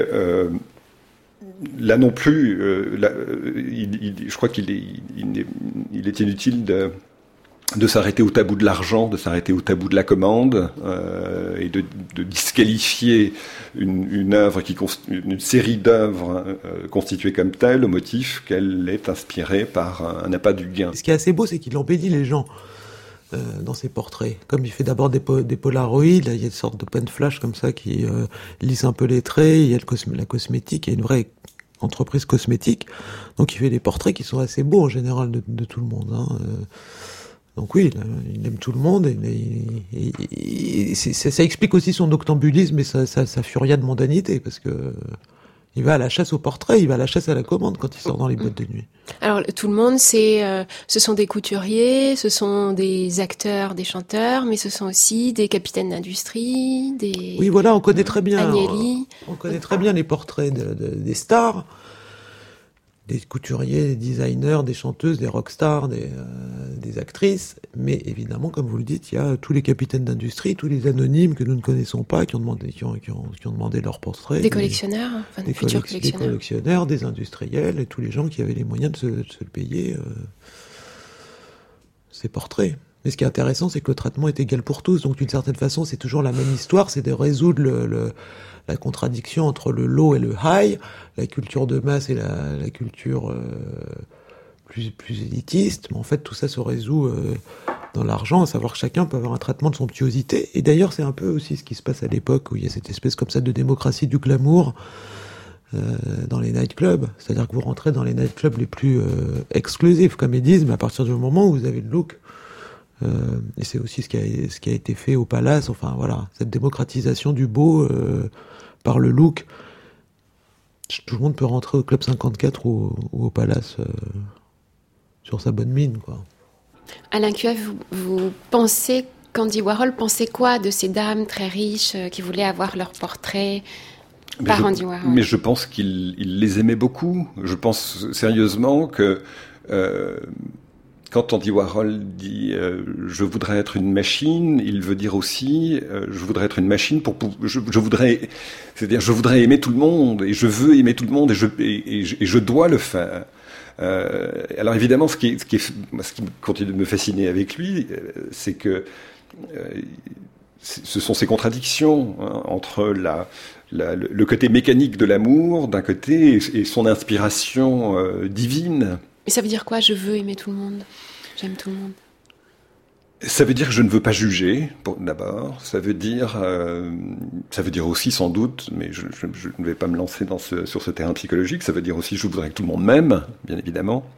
là non plus, je crois qu'il est inutile de s'arrêter au tabou de l'argent, de s'arrêter au tabou de la commande, et de disqualifier une œuvre une série d'œuvres constituées comme telle au motif qu'elle est inspirée par un appât du gain. Ce qui est assez beau, c'est qu'il embellit les gens dans ses portraits. Comme il fait d'abord des polaroïdes, là, il y a une sorte d'open flash comme ça qui lisse un peu les traits, il y a la cosmétique, il y a une vraie entreprise cosmétique, donc il fait des portraits qui sont assez beaux en général de tout le monde, hein. Donc oui, il aime tout le monde, et ça explique aussi son octambulisme et sa furia de mondanité, parce que il va à la chasse au portrait, il va à la chasse à la commande quand il sort dans les boîtes de nuit. Alors tout le monde, ce sont des couturiers, ce sont des acteurs, des chanteurs, mais ce sont aussi des capitaines d'industrie, des... Oui, voilà, on connaît très bien. Agnelli. On connaît très bien les portraits des stars, des couturiers, des designers, des chanteuses, des rockstars, des actrices. Mais évidemment, comme vous le dites, il y a tous les capitaines d'industrie, tous les anonymes que nous ne connaissons pas, qui ont demandé leur portrait. Des collectionneurs, enfin des futurs collectionneurs. Des collectionneurs, des industriels, et tous les gens qui avaient les moyens de se payer ces portraits. Mais ce qui est intéressant, c'est que le traitement est égal pour tous. Donc d'une certaine façon, c'est toujours la même histoire, c'est de résoudre la contradiction entre le low et le high, la culture de masse et la culture plus élitiste. Mais en fait, tout ça se résout dans l'argent, à savoir que chacun peut avoir un traitement de somptuosité. Et d'ailleurs, c'est un peu aussi ce qui se passe à l'époque, où il y a cette espèce comme ça de démocratie du glamour dans les nightclubs. C'est-à-dire que vous rentrez dans les nightclubs les plus exclusifs, comme ils disent, mais à partir du moment où vous avez le look. Et c'est aussi ce qui a été fait au Palace. Enfin voilà, cette démocratisation du beau par le look. Tout le monde peut rentrer au Club 54 ou au Palace sur sa bonne mine, quoi. Alain Cueff, vous pensez qu'Andy Warhol pensait quoi de ces dames très riches qui voulaient avoir leur portrait par Andy Warhol? Mais je pense qu'il les aimait beaucoup. Je pense sérieusement que quand Andy Warhol dit je voudrais être une machine, il veut dire aussi je voudrais être une machine je voudrais aimer tout le monde, et je veux aimer tout le monde, et je dois le faire. Alors évidemment, ce qui continue de me fasciner avec lui, c'est que ce sont ces contradictions entre le côté mécanique de l'amour d'un côté et son inspiration divine. Mais ça veut dire quoi, je veux aimer tout le monde, j'aime tout le monde? Ça veut dire que je ne veux pas juger, d'abord. Ça veut dire aussi, sans doute, mais je ne vais pas me lancer sur ce terrain psychologique, ça veut dire aussi que je voudrais que tout le monde m'aime, bien évidemment.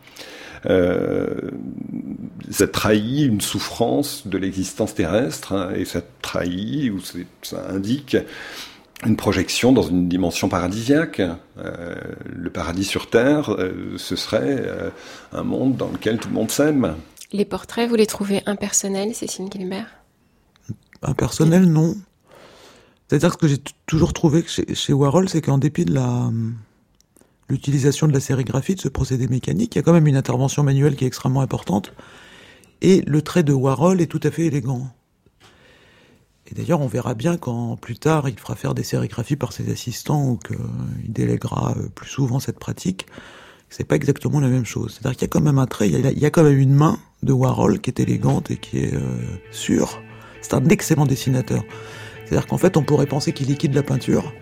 Ça trahit une souffrance de l'existence terrestre, hein, et ça trahit, ou ça indique une projection dans une dimension paradisiaque. Le paradis sur Terre, ce serait un monde dans lequel tout le monde s'aime. Les portraits, vous les trouvez impersonnels, Cécile Guilbert? Impersonnels, non. C'est-à-dire que ce que j'ai toujours trouvé chez Warhol, c'est qu'en dépit de l'utilisation de la sérigraphie, de ce procédé mécanique, il y a quand même une intervention manuelle qui est extrêmement importante. Et le trait de Warhol est tout à fait élégant. Et d'ailleurs, on verra bien quand plus tard il fera faire des sérigraphies par ses assistants ou qu'il déléguera plus souvent cette pratique, c'est pas exactement la même chose. C'est-à-dire qu'il y a quand même un trait, il y a quand même une main de Warhol qui est élégante et qui est sûre. C'est un excellent dessinateur. C'est-à-dire qu'en fait, on pourrait penser qu'il liquide la peinture.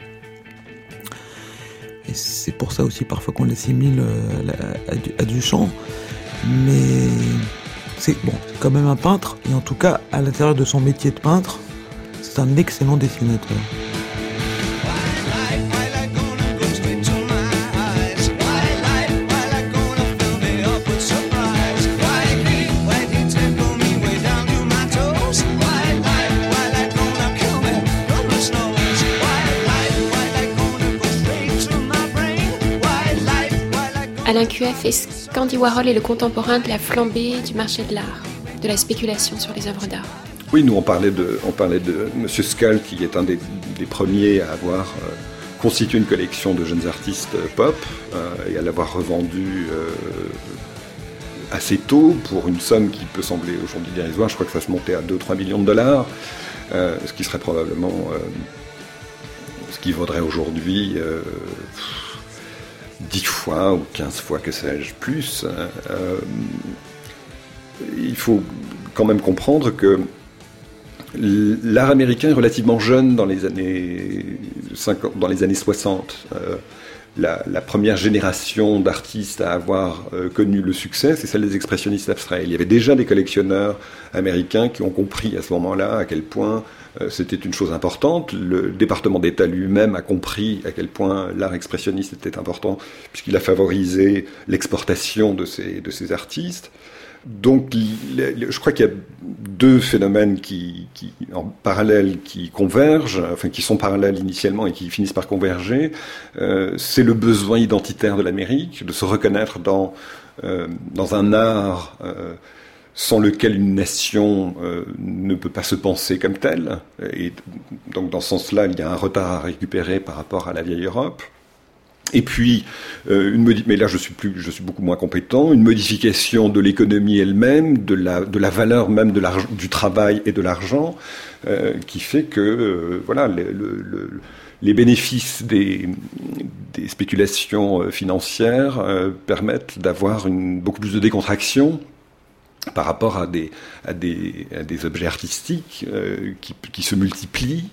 Et c'est pour ça aussi parfois qu'on l'assimile à Duchamp. Mais c'est quand même un peintre. Et en tout cas, à l'intérieur de son métier de peintre, c'est un excellent dessinateur. Alain Cueff, est-ce qu'Andy Warhol est le contemporain de la flambée du marché de l'art, de la spéculation sur les œuvres d'art? Oui, nous on parlait de Monsieur Scull, qui est un des premiers à avoir constitué une collection de jeunes artistes pop et à l'avoir revendue assez tôt pour une somme qui peut sembler aujourd'hui dérisoire. Je crois que ça se montait à 2-3 millions de dollars, ce qui serait probablement ce qui vaudrait aujourd'hui 10 fois ou 15 fois, que sais-je, plus. Il faut quand même comprendre que l'art américain est relativement jeune dans les années 60. La première génération d'artistes à avoir connu le succès, c'est celle des expressionnistes abstraits. Il y avait déjà des collectionneurs américains qui ont compris à ce moment-là à quel point c'était une chose importante. Le département d'État lui-même a compris à quel point l'art expressionniste était important, puisqu'il a favorisé l'exportation de ces artistes. Donc, je crois qu'il y a deux phénomènes en parallèle qui convergent, enfin qui sont parallèles initialement et qui finissent par converger. C'est le besoin identitaire de l'Amérique, de se reconnaître dans un art sans lequel une nation ne peut pas se penser comme telle. Et donc, dans ce sens-là, il y a un retard à récupérer par rapport à la vieille Europe. Et puis, mais là je suis beaucoup moins compétent, une modification de l'économie elle-même, de la valeur même du travail et de l'argent, qui fait que les bénéfices des spéculations financières permettent d'avoir beaucoup plus de décontraction par rapport à des objets artistiques qui se multiplient.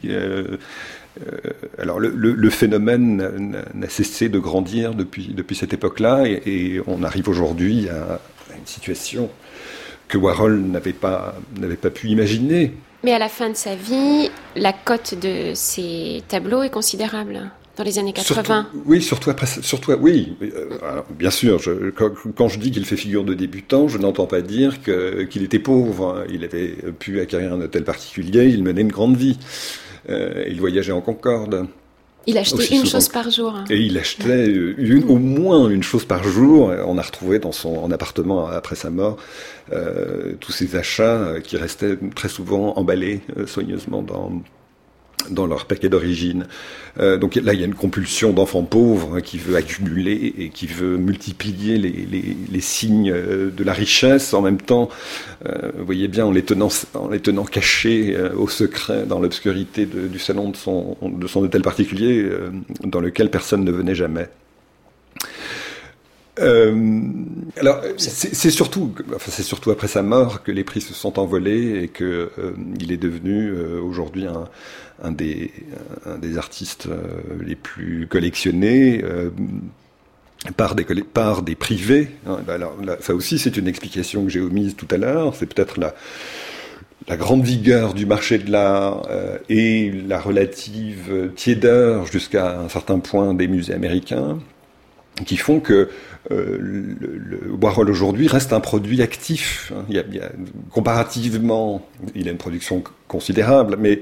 Alors le phénomène n'a cessé de grandir depuis cette époque-là, et on arrive aujourd'hui à une situation que Warhol n'avait pas pu imaginer. Mais à la fin de sa vie, la cote de ses tableaux est considérable. Dans les années 80. Surtout après, oui. Alors, bien sûr, quand je dis qu'il fait figure de débutant, je n'entends pas dire qu'il était pauvre. Il avait pu acquérir un hôtel particulier, il menait une grande vie. Il voyageait en Concorde. Il achetait une chose par jour. Et il achetait au moins une chose par jour. On a retrouvé dans son appartement, après sa mort, tous ces achats qui restaient très souvent emballés soigneusement dans leur paquet d'origine. Donc là, il y a une compulsion d'enfant pauvre qui veut accumuler et qui veut multiplier les signes de la richesse. En même temps, vous voyez bien, en les tenant cachés au secret, dans l'obscurité du salon de son hôtel particulier, dans lequel personne ne venait jamais. Alors, c'est surtout après sa mort que les prix se sont envolés et que il est devenu aujourd'hui un des artistes les plus collectionnés par des privés. Alors là, ça aussi, c'est une explication que j'ai omise tout à l'heure. C'est peut-être la grande vigueur du marché de l'art et la relative tiédeur jusqu'à un certain point des musées américains qui font que le Warhol aujourd'hui reste un produit actif. Comparativement, il a une production considérable, mais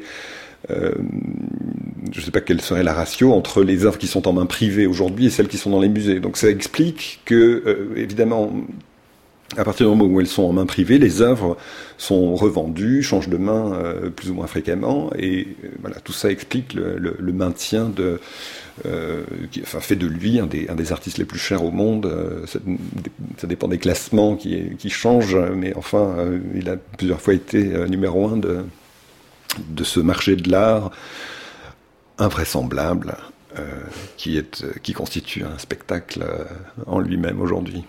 je ne sais pas quelle serait la ratio entre les œuvres qui sont en main privée aujourd'hui et celles qui sont dans les musées. Donc ça explique que, évidemment, à partir du moment où elles sont en main privée, les œuvres sont revendues, changent de main plus ou moins fréquemment, et voilà, tout ça explique le maintien fait de lui un des artistes les plus chers au monde. Ça dépend des classements qui changent, mais enfin, il a plusieurs fois été numéro 1 de ce marché de l'art invraisemblable qui constitue un spectacle en lui-même aujourd'hui.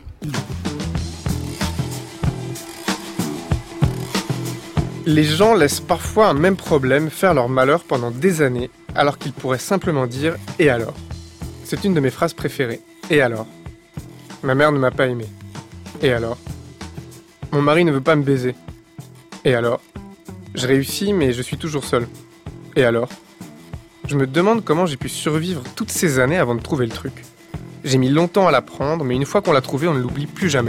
Les gens laissent parfois un même problème faire leur malheur pendant des années, alors qu'ils pourraient simplement dire « et alors ?» C'est une de mes phrases préférées. « Et alors ?» Ma mère ne m'a pas aimé. « Et alors ?» Mon mari ne veut pas me baiser. « Et alors ?» Je réussis, mais je suis toujours seul. « Et alors ?» Je me demande comment j'ai pu survivre toutes ces années avant de trouver le truc. J'ai mis longtemps à l'apprendre, mais une fois qu'on l'a trouvé, on ne l'oublie plus jamais.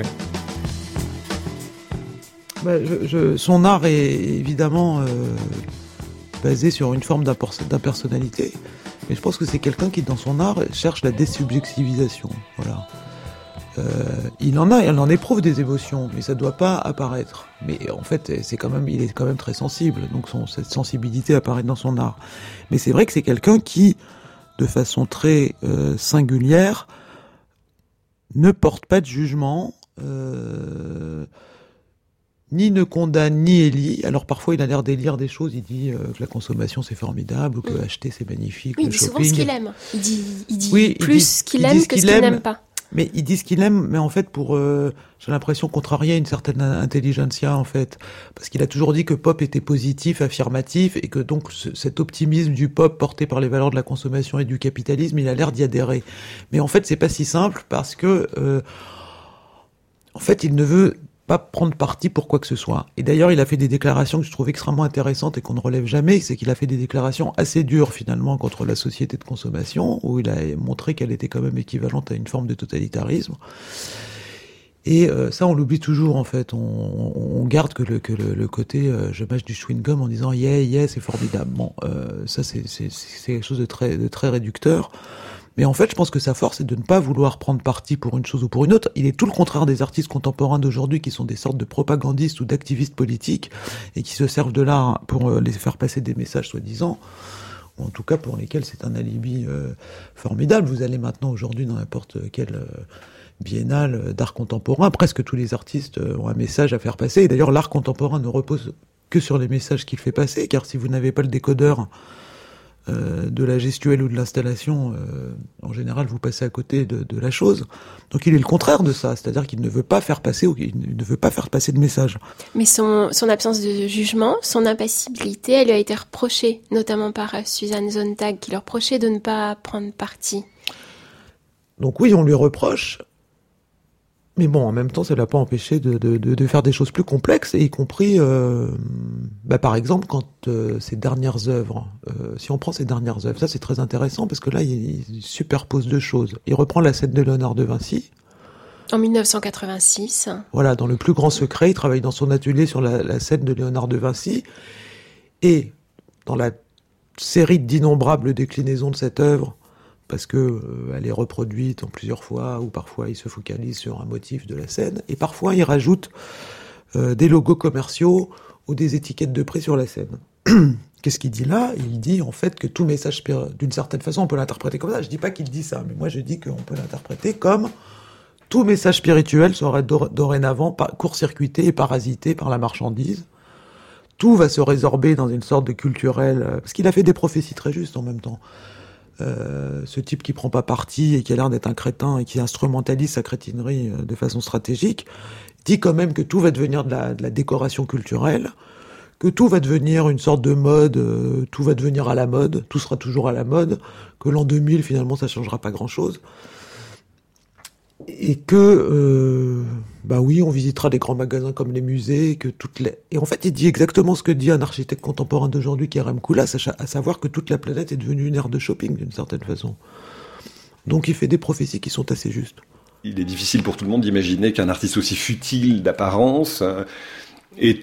Son art est évidemment basé sur une forme d'impersonnalité, mais je pense que c'est quelqu'un qui, dans son art, cherche la désubjectivisation. Voilà. Il en éprouve des émotions, mais ça ne doit pas apparaître. Mais en fait, il est quand même très sensible, donc cette sensibilité apparaît dans son art. Mais c'est vrai que c'est quelqu'un qui, de façon très singulière, ne porte pas de jugement. Ni ne condamne, ni élit. Alors parfois il a l'air d'élire des choses, il dit que la consommation c'est formidable, ou que acheter c'est magnifique, oui, le il dit shopping. souvent ce qu'il aime. Il dit plus ce qu'il aime que ce qu'il n'aime pas. Mais il dit ce qu'il aime, mais en fait j'ai l'impression contrarier une certaine intelligentsia en fait. Parce qu'il a toujours dit que pop était positif, affirmatif, et que donc cet optimisme du pop porté par les valeurs de la consommation et du capitalisme, il a l'air d'y adhérer. Mais en fait c'est pas si simple parce que en fait il ne veut pas prendre parti pour quoi que ce soit. Et d'ailleurs, il a fait des déclarations que je trouve extrêmement intéressantes et qu'on ne relève jamais, c'est qu'il a fait des déclarations assez dures, finalement, contre la société de consommation, où il a montré qu'elle était quand même équivalente à une forme de totalitarisme. Et ça, on l'oublie toujours, en fait. On garde que le côté je mâche du chewing-gum en disant « yeah, c'est formidable ». Bon, ça, c'est quelque chose de très réducteur. Mais en fait, je pense que sa force est de ne pas vouloir prendre parti pour une chose ou pour une autre. Il est tout le contraire des artistes contemporains d'aujourd'hui qui sont des sortes de propagandistes ou d'activistes politiques et qui se servent de l'art pour les faire passer des messages soi-disant, ou en tout cas pour lesquels c'est un alibi formidable. Vous allez maintenant aujourd'hui dans n'importe quelle biennale d'art contemporain, presque tous les artistes ont un message à faire passer. Et d'ailleurs, l'art contemporain ne repose que sur les messages qu'il fait passer, car si vous n'avez pas le décodeur de la gestuelle ou de l'installation, en général, vous passez à côté de la chose. Donc il est le contraire de ça, c'est-à-dire qu'il ne veut pas faire passer de message. Mais son absence de jugement, son impassibilité, elle lui a été reprochée, notamment par Susan Sontag, qui leur reprochait de ne pas prendre parti. Donc oui, on lui reproche, mais bon, en même temps, ça ne l'a pas empêché de faire des choses plus complexes, et y compris, par exemple, quand ses dernières œuvres, si on prend ses dernières œuvres, ça c'est très intéressant, parce que là, il superpose deux choses. Il reprend la scène de Léonard de Vinci. En 1986. Voilà, dans Le plus grand secret, il travaille dans son atelier sur la scène de Léonard de Vinci, et dans la série d'innombrables déclinaisons de cette œuvre, parce que elle est reproduite en plusieurs fois, ou parfois il se focalise sur un motif de la scène, et parfois il rajoute des logos commerciaux ou des étiquettes de prix sur la scène. Qu'est-ce qu'il dit là ? Il dit en fait que tout message, d'une certaine façon, on peut l'interpréter comme ça. Je dis pas qu'il dit ça, mais moi je dis qu'on peut l'interpréter comme tout message spirituel serait dorénavant court-circuité et parasité par la marchandise. Tout va se résorber dans une sorte de culturel, parce qu'il a fait des prophéties très justes en même temps. ce type qui prend pas parti et qui a l'air d'être un crétin et qui instrumentalise sa crétinerie de façon stratégique, dit quand même que tout va devenir de la décoration culturelle, que tout va devenir une sorte de mode, tout va devenir à la mode, tout sera toujours à la mode, que l'an 2000, finalement, ça changera pas grand-chose. Et que, oui, on visitera des grands magasins comme les musées, Et en fait, il dit exactement ce que dit un architecte contemporain d'aujourd'hui, qui est Rem Koolhaas, à savoir que toute la planète est devenue une aire de shopping, d'une certaine façon. Donc il fait des prophéties qui sont assez justes. Il est difficile pour tout le monde d'imaginer qu'un artiste aussi futile d'apparence ait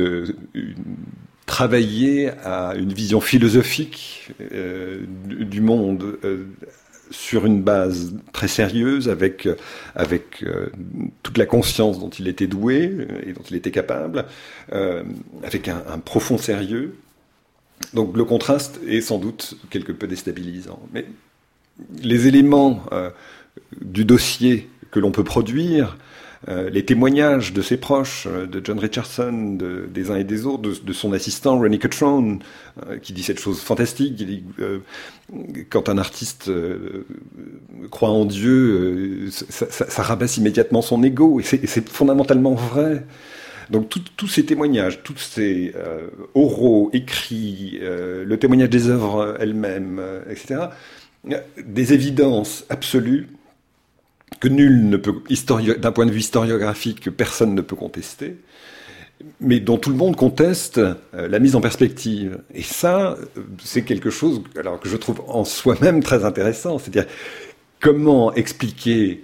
travaillé à une vision philosophique du monde sur une base très sérieuse, avec toute la conscience dont il était doué et dont il était capable, avec un profond sérieux. Donc le contraste est sans doute quelque peu déstabilisant. Mais les éléments du dossier que l'on peut produire, les témoignages de ses proches, de John Richardson, des uns et des autres, de son assistant Ronnie Cutrone, qui dit cette chose fantastique, il dit, quand un artiste croit en Dieu, ça rabaisse immédiatement son ego, et c'est fondamentalement vrai. Donc tous ces témoignages, tous ces oraux, écrits, le témoignage des œuvres elles-mêmes, etc., des évidences absolues que nul ne peut, d'un point de vue historiographique, que personne ne peut contester, mais dont tout le monde conteste la mise en perspective. Et ça, c'est quelque chose que je trouve en soi-même très intéressant. C'est-à-dire, comment expliquer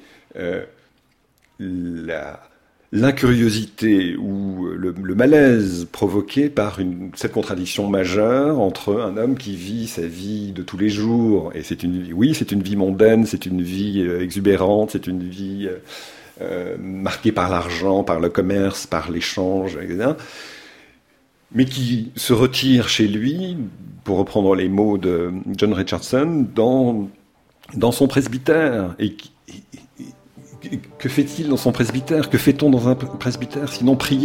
l'incuriosité ou le malaise provoqué par cette contradiction majeure entre un homme qui vit sa vie de tous les jours, et c'est une vie mondaine, c'est une vie exubérante, c'est une vie marquée par l'argent, par le commerce, par l'échange, etc., mais qui se retire chez lui, pour reprendre les mots de John Richardson, dans son presbytère, et que fait-il dans son presbytère ? Que fait-on dans un presbytère sinon prier ?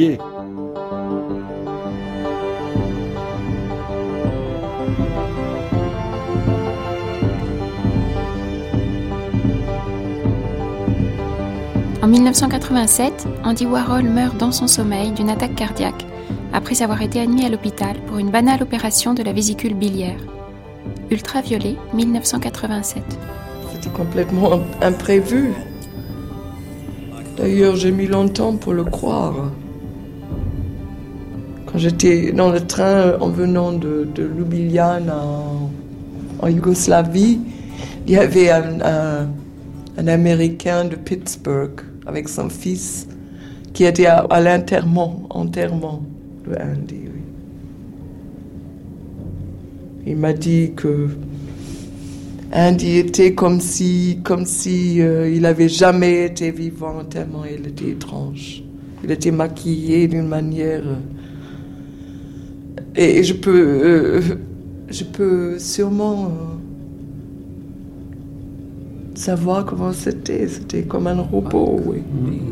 En 1987, Andy Warhol meurt dans son sommeil d'une attaque cardiaque après avoir été admis à l'hôpital pour une banale opération de la vésicule biliaire. Ultraviolet, 1987. C'était complètement imprévu. D'ailleurs, j'ai mis longtemps pour le croire. Quand j'étais dans le train en venant de Ljubljana en Yougoslavie, il y avait un Américain de Pittsburgh avec son fils qui était à l'enterrement de Andy. Oui. Il m'a dit que Andy était comme si il avait jamais été vivant, tellement il était étrange. Il était maquillé d'une manière... Et je peux sûrement savoir comment c'était. C'était comme un robot, oui.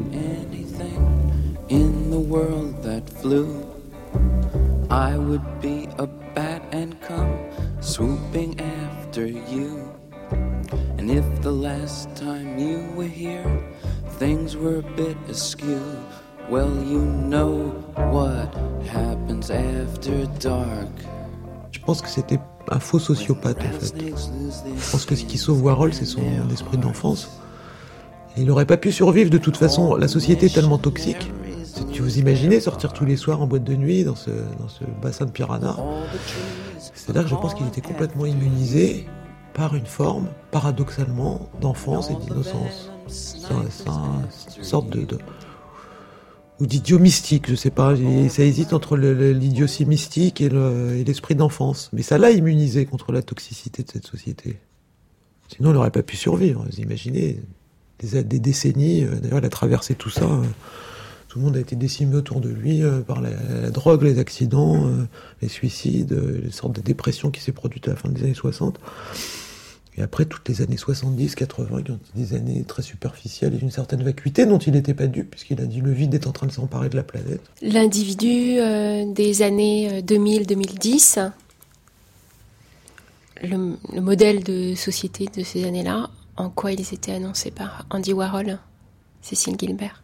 In the world that flew, I would be a bat and come swooping after you. And if the last time you were here, things were a bit askew, well, you know what happens after dark. Je pense que c'était un faux sociopathe, en fait. Je pense que ce qui sauve Warhol, c'est son esprit d'enfance. Il n'aurait pas pu survivre de toute façon. La société est tellement toxique. Tu vous imaginez sortir tous les soirs en boîte de nuit dans ce bassin de piranha. C'est-à-dire que je pense qu'il était complètement immunisé par une forme, paradoxalement, d'enfance et d'innocence. C'est une sorte ou d'idiot mystique, je sais pas. Ça hésite entre l'idiotie mystique et l'esprit d'enfance. Mais ça l'a immunisé contre la toxicité de cette société. Sinon, il n'aurait pas pu survivre. Vous imaginez des décennies. D'ailleurs, il a traversé tout ça. Tout le monde a été décimé autour de lui par la drogue, les accidents, les suicides, les sortes de dépression qui s'est produite à la fin des années 60. Et après, toutes les années 70, 80, qui ont été des années très superficielles et d'une certaine vacuité dont il n'était pas dupe, puisqu'il a dit le vide est en train de s'emparer de la planète. L'individu des années 2000-2010. le modèle de société de ces années-là, en quoi ils étaient annoncés par Andy Warhol, Cécile Gilbert?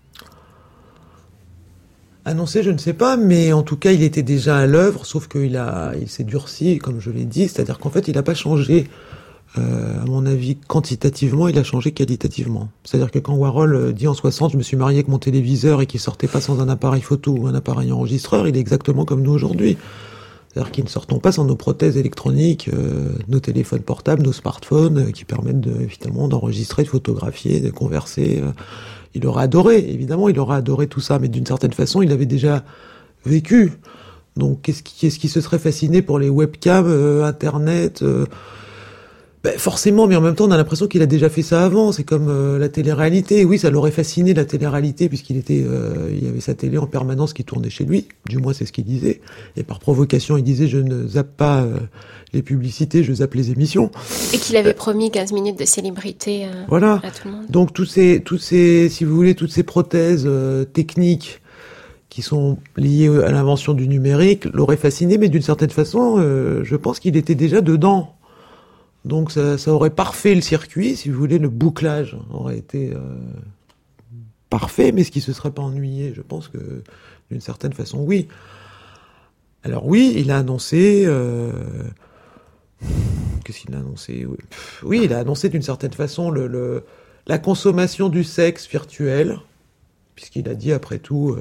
Annoncé, je ne sais pas, mais en tout cas, il était déjà à l'œuvre, sauf qu'il s'est durci, comme je l'ai dit, c'est-à-dire qu'en fait, il n'a pas changé, à mon avis, quantitativement, il a changé qualitativement. C'est-à-dire que quand Warhol dit en 60, je me suis marié avec mon téléviseur et qu'il sortait pas sans un appareil photo ou un appareil enregistreur, il est exactement comme nous aujourd'hui. C'est-à-dire qu'ils ne sortons pas sans nos prothèses électroniques, nos téléphones portables, nos smartphones, qui permettent évidemment d'enregistrer, de photographier, de converser. Il aurait adoré, évidemment, il aurait adoré tout ça, mais d'une certaine façon, il avait déjà vécu. Donc, qu'est-ce qui se serait fasciné pour les webcams, Internet forcément, mais en même temps, on a l'impression qu'il a déjà fait ça avant. C'est comme la télé-réalité. Oui, ça l'aurait fasciné, la télé-réalité, puisqu'il il y avait sa télé en permanence qui tournait chez lui. Du moins, c'est ce qu'il disait. Et par provocation, il disait, je ne zappe pas les publicités, je zappe les émissions. Et qu'il avait promis 15 minutes de célébrité voilà. À tout le monde. Donc, toutes ces, si vous voulez, toutes ces prothèses techniques qui sont liées à l'invention du numérique l'auraient fasciné, mais d'une certaine façon, je pense qu'il était déjà dedans. Donc ça aurait parfait le circuit, si vous voulez, le bouclage aurait été parfait, mais ce qui se serait pas ennuyé, je pense que d'une certaine façon, oui. Alors oui, il a annoncé... Qu'est-ce qu'il a annoncé ? Oui, il a annoncé d'une certaine façon la consommation du sexe virtuel, puisqu'il a dit, après tout,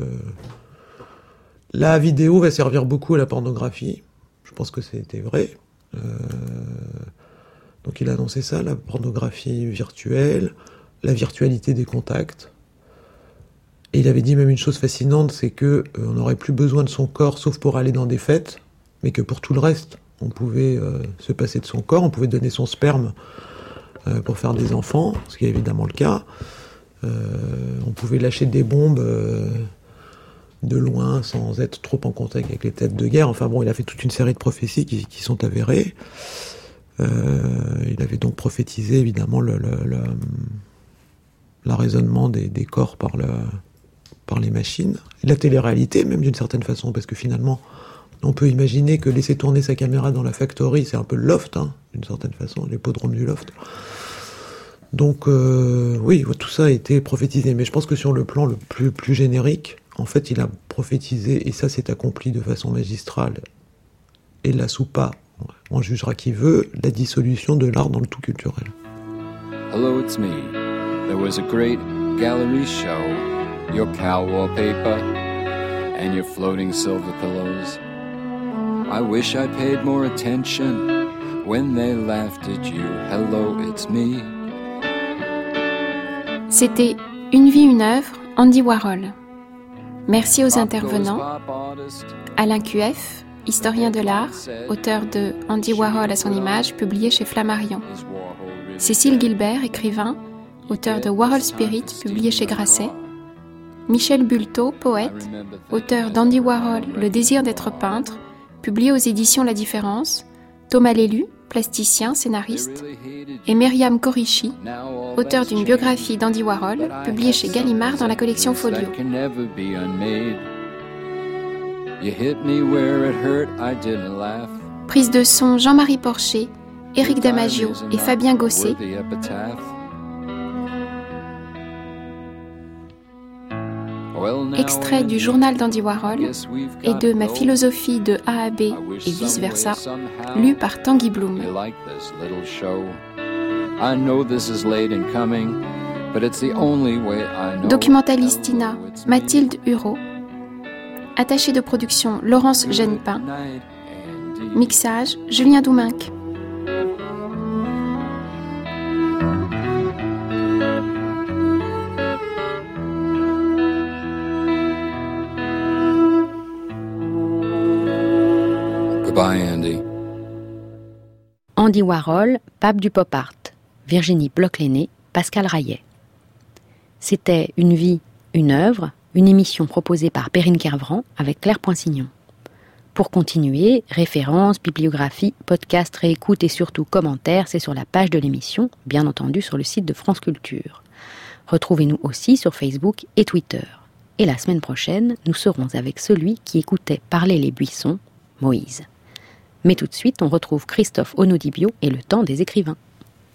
la vidéo va servir beaucoup à la pornographie. Je pense que c'était vrai. Donc il a annoncé ça, la pornographie virtuelle, la virtualité des contacts. Et il avait dit même une chose fascinante, c'est que on n'aurait plus besoin de son corps sauf pour aller dans des fêtes, mais que pour tout le reste, on pouvait se passer de son corps, on pouvait donner son sperme pour faire des enfants, ce qui est évidemment le cas. On pouvait lâcher des bombes de loin sans être trop en contact avec les têtes de guerre. Enfin bon, il a fait toute une série de prophéties qui sont avérées. Il avait donc prophétisé évidemment l'arraisonnement des corps par les machines, la télé-réalité même d'une certaine façon, parce que finalement on peut imaginer que laisser tourner sa caméra dans la factory, c'est un peu le loft, d'une certaine façon, l'hippodrome du loft. Donc oui, tout ça a été prophétisé, mais je pense que sur le plan le plus générique, en fait il a prophétisé, et ça s'est accompli de façon magistrale, et la soupa, on jugera qui veut, la dissolution de l'art dans le tout culturel. Hello, it's me. There was a great gallery show. Your cow wallpaper and your floating silver pillows. I wish I paid more attention when they laughed at you. Hello, it's me. C'était Une vie, une œuvre, Andy Warhol. Merci aux intervenants. Alain QF, historien de l'art, auteur de Andy Warhol à son image, publié chez Flammarion. Cécile Gilbert, écrivain, auteur de Warhol Spirit, publié chez Grasset. Michel Bulteau, poète, auteur d'Andy Warhol, Le désir d'être peintre, publié aux éditions La Différence. Thomas Lélu, plasticien, scénariste. Et Myriam Korishi, auteur d'une biographie d'Andy Warhol, publiée chez Gallimard dans la collection Folio. Prise de son Jean-Marie Porcher, Éric Damasio et Fabien Gosset. Extrait du journal d'Andy Warhol et de Ma philosophie de A à B et vice-versa, lu par Tanguy Bloom. Documentalistina, Mathilde Hureau. Attachée de production, Laurence Genepin. Mixage, Julien Douminc. Goodbye, Andy. Andy Warhol, pape du pop art. Virginie Bloch-Lenné, Pascal Rayet. C'était Une vie, une œuvre, une émission proposée par Perrine Kervran avec Claire Poinsignon. Pour continuer, références, bibliographie, podcasts, réécoutes et surtout commentaires, c'est sur la page de l'émission, bien entendu sur le site de France Culture. Retrouvez-nous aussi sur Facebook et Twitter. Et la semaine prochaine, nous serons avec celui qui écoutait parler les buissons, Moïse. Mais tout de suite, on retrouve Christophe Onodibio et le temps des écrivains.